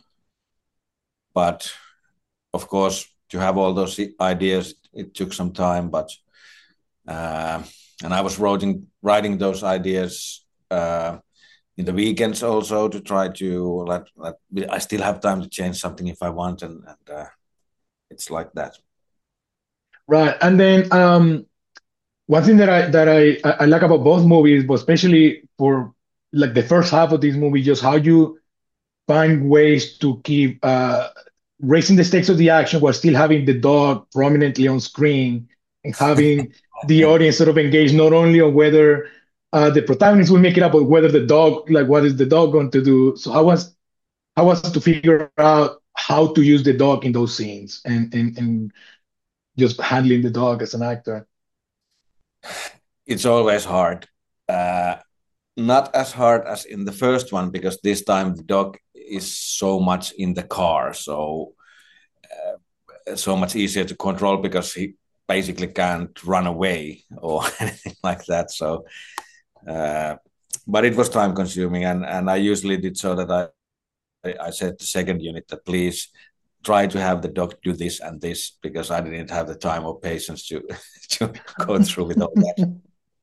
but of course, to have all those ideas, it took some time. But uh, and I was writing writing those ideas uh, in the weekends also to try to like, like I still have time to change something if I want, and, and uh, it's like that. Right, and then um, one thing that I that I, I like about both movies, but especially for like the first half of this movie, just how you find ways to keep uh, raising the stakes of the action while still having the dog prominently on screen and having the audience sort of engaged not only on whether uh, the protagonist will make it up, but whether the dog, like what is the dog going to do? So how was how was to figure out how to use the dog in those scenes and and, and just handling the dog as an actor? It's always hard. Uh, not as hard as in the first one, because this time the dog is so much in the car, so uh, so much easier to control because he basically can't run away or anything like that. So, uh, but it was time consuming, and, and I usually did so that I I said to the second unit that please try to have the dog do this and this, because I didn't have the time or patience to to go through with all that.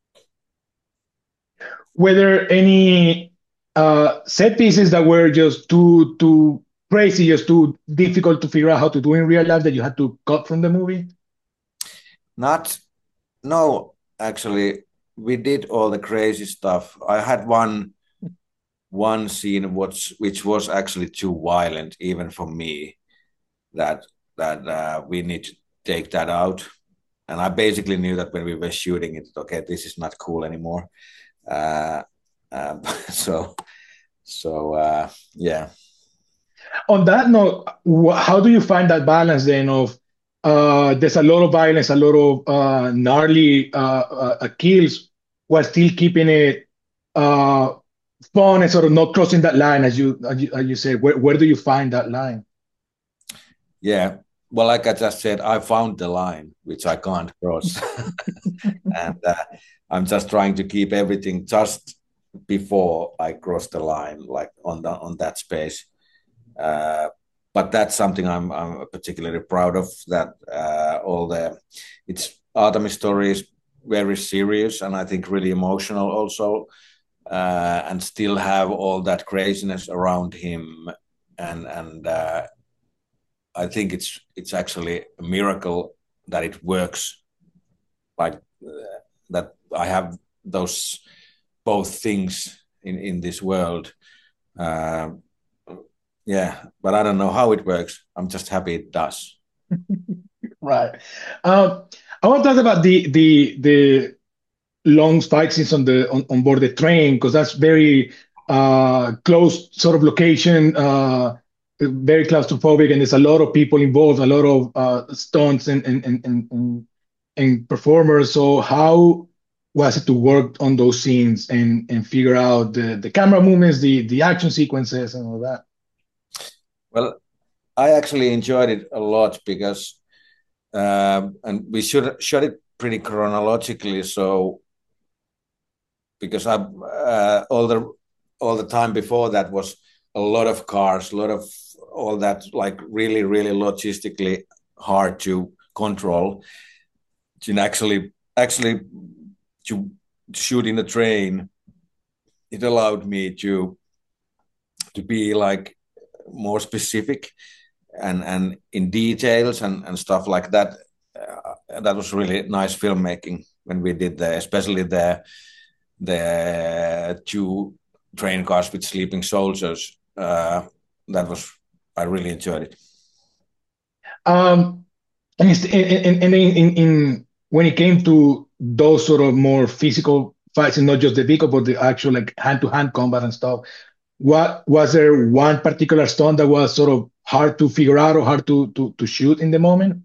Were there any uh, set pieces that were just too too crazy, just too difficult to figure out how to do in real life that you had to cut from the movie? Not, no, actually, we did all the crazy stuff. I had one one scene which which was actually too violent even for me, that that uh, we need to take that out. And I basically knew that when we were shooting it, okay, this is not cool anymore. Uh, uh, so, so uh, yeah. On that note, how do you find that balance then of uh, there's a lot of violence, a lot of uh, gnarly uh, uh, kills, while still keeping it uh, fun and sort of not crossing that line, as you as you, as you said? Where where do you find that line? Yeah, well, like I just said, I found the line which I can't cross, and uh, I'm just trying to keep everything just before I cross the line, like on the on that space. Uh, but that's something I'm I'm particularly proud of. That uh, all the it's Artemis story is very serious and I think really emotional also, uh, and still have all that craziness around him, and and uh, I think it's it's actually a miracle that it works, like uh, that I have those both things in in this world. Uh, yeah, but I don't know how it works. I'm just happy it does. Right. Um, I want to talk about the the the long fight scenes on the on, on board the train, because that's very uh, close sort of location, uh, very claustrophobic, and there's a lot of people involved, a lot of uh, stunts and and, and and and performers. So how was it to work on those scenes and and figure out the the camera movements, the the action sequences, and all that? Well, I actually enjoyed it a lot because, uh, and we should shot it pretty chronologically. So, because I uh, all the all the time before that was a lot of cars, a lot of all that, like really, really logistically hard to control. To actually, actually, to shoot in a train, it allowed me to to be like more specific and and in details and and stuff like that. Uh, that was really nice filmmaking when we did the, especially the the two train cars with sleeping soldiers. Uh, that was, I really enjoyed it. Um, and, it's, and, and in, in when it came to those sort of more physical fights, and not just the vehicle, but the actual like hand to hand combat and stuff, what was there one particular stunt that was sort of hard to figure out or hard to to, to shoot in the moment?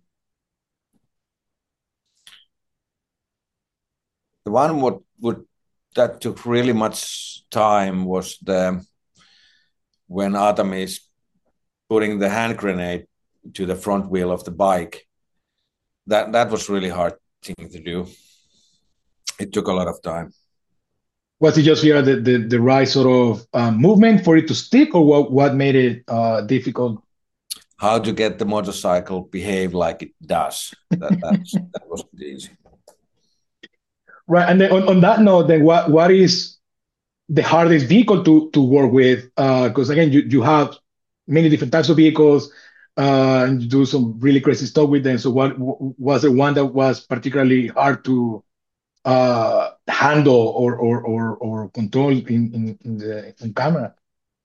The one would, would that took really much time was the when Artemis putting the hand grenade to the front wheel of the bike. That that was really hard thing to do. It took a lot of time. Was it just here the, the, the right sort of um, movement for it to stick, or what, what made it uh, difficult? How to get the motorcycle behave like it does. That, that's, that wasn't easy. Right. And then on, on that note, then what, what is the hardest vehicle to, to work with? Because uh, again, you, you have many different types of vehicles uh, and you do some really crazy stuff with them. So what was there one that was particularly hard to uh, handle or, or, or, or control in, in, in the in camera?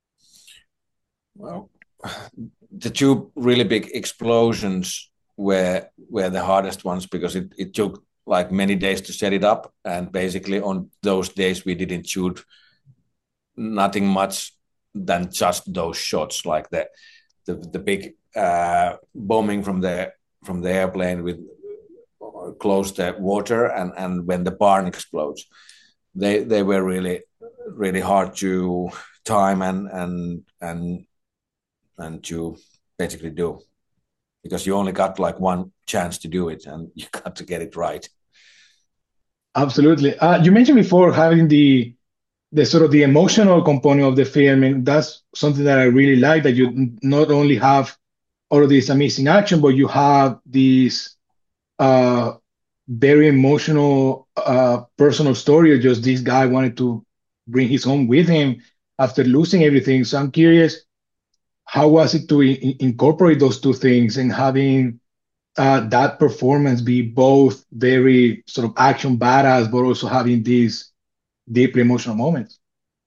Well, the two really big explosions were, were the hardest ones because it, it took like many days to set it up. And basically on those days, we didn't shoot nothing much than just those shots, like the the, the big uh, bombing from the from the airplane with uh, close the water, and, and when the barn explodes, they they were really really hard to time and and and and to basically do, because you only got like one chance to do it and you got to get it right. Absolutely. Uh, you mentioned before having the the sort of the emotional component of the film, and that's something that I really like, that you not only have all of this amazing action, but you have this uh, very emotional uh, personal story of just this guy wanted to bring his home with him after losing everything. So I'm curious, how was it to in- incorporate those two things and having uh, that performance be both very sort of action badass, but also having these deeply emotional moments?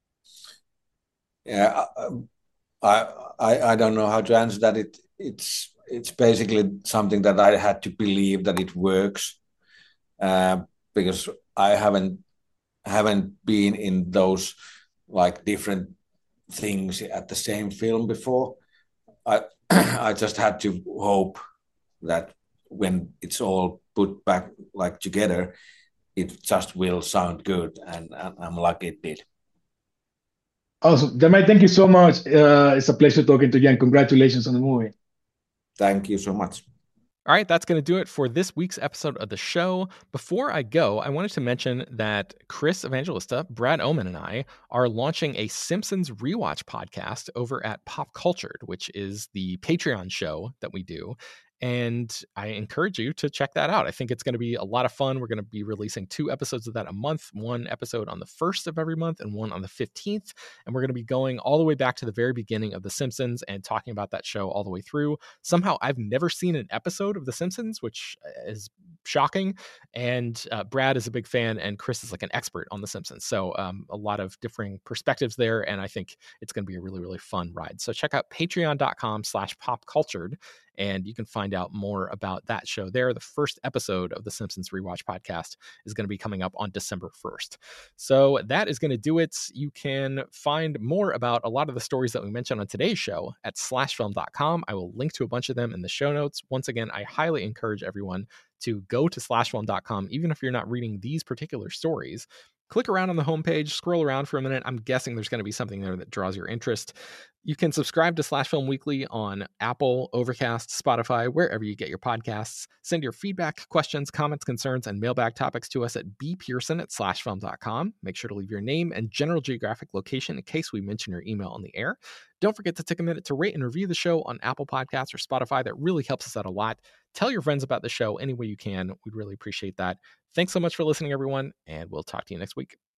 Yeah, I, I I don't know how to answer that. It it's it's basically something that I had to believe that it works, uh, because I haven't haven't been in those like different things at the same film before. I I just had to hope that when it's all put back like together, it just will sound good, and, and I'm lucky it did. Awesome. Jermaine, thank you so much. Uh, it's a pleasure talking to you, and congratulations on the movie. Thank you so much. All right, that's going to do it for this week's episode of the show. Before I go, I wanted to mention that Chris Evangelista, Brad Oman, and I are launching a Simpsons rewatch podcast over at Pop Cultured, which is the Patreon show that we do. And I encourage you to check that out. I think it's going to be a lot of fun. We're going to be releasing two episodes of that a month, one episode on the first of every month and one on the fifteenth. And we're going to be going all the way back to the very beginning of The Simpsons and talking about that show all the way through. Somehow I've never seen an episode of The Simpsons, which is shocking. And uh, Brad is a big fan, and Chris is like an expert on The Simpsons. So um, a lot of differing perspectives there. And I think it's going to be a really, really fun ride. So check out patreon.com slash popcultured. And you can find out more about that show there. The first episode of the Simpsons Rewatch podcast is going to be coming up on December first. So that is going to do it. You can find more about a lot of the stories that we mentioned on today's show at slash film dot com. I will link to a bunch of them in the show notes. Once again, I highly encourage everyone to go to slash film dot com, even if you're not reading these particular stories. Click around on the homepage, scroll around for a minute. I'm guessing there's going to be something there that draws your interest. You can subscribe to Slash Film Weekly on Apple, Overcast, Spotify, wherever you get your podcasts. Send your feedback, questions, comments, concerns, and mailbag topics to us at bpearson at slash film dot com. Make sure to leave your name and general geographic location in case we mention your email on the air. Don't forget to take a minute to rate and review the show on Apple Podcasts or Spotify. That really helps us out a lot. Tell your friends about the show any way you can. We'd really appreciate that. Thanks so much for listening, everyone, and we'll talk to you next week.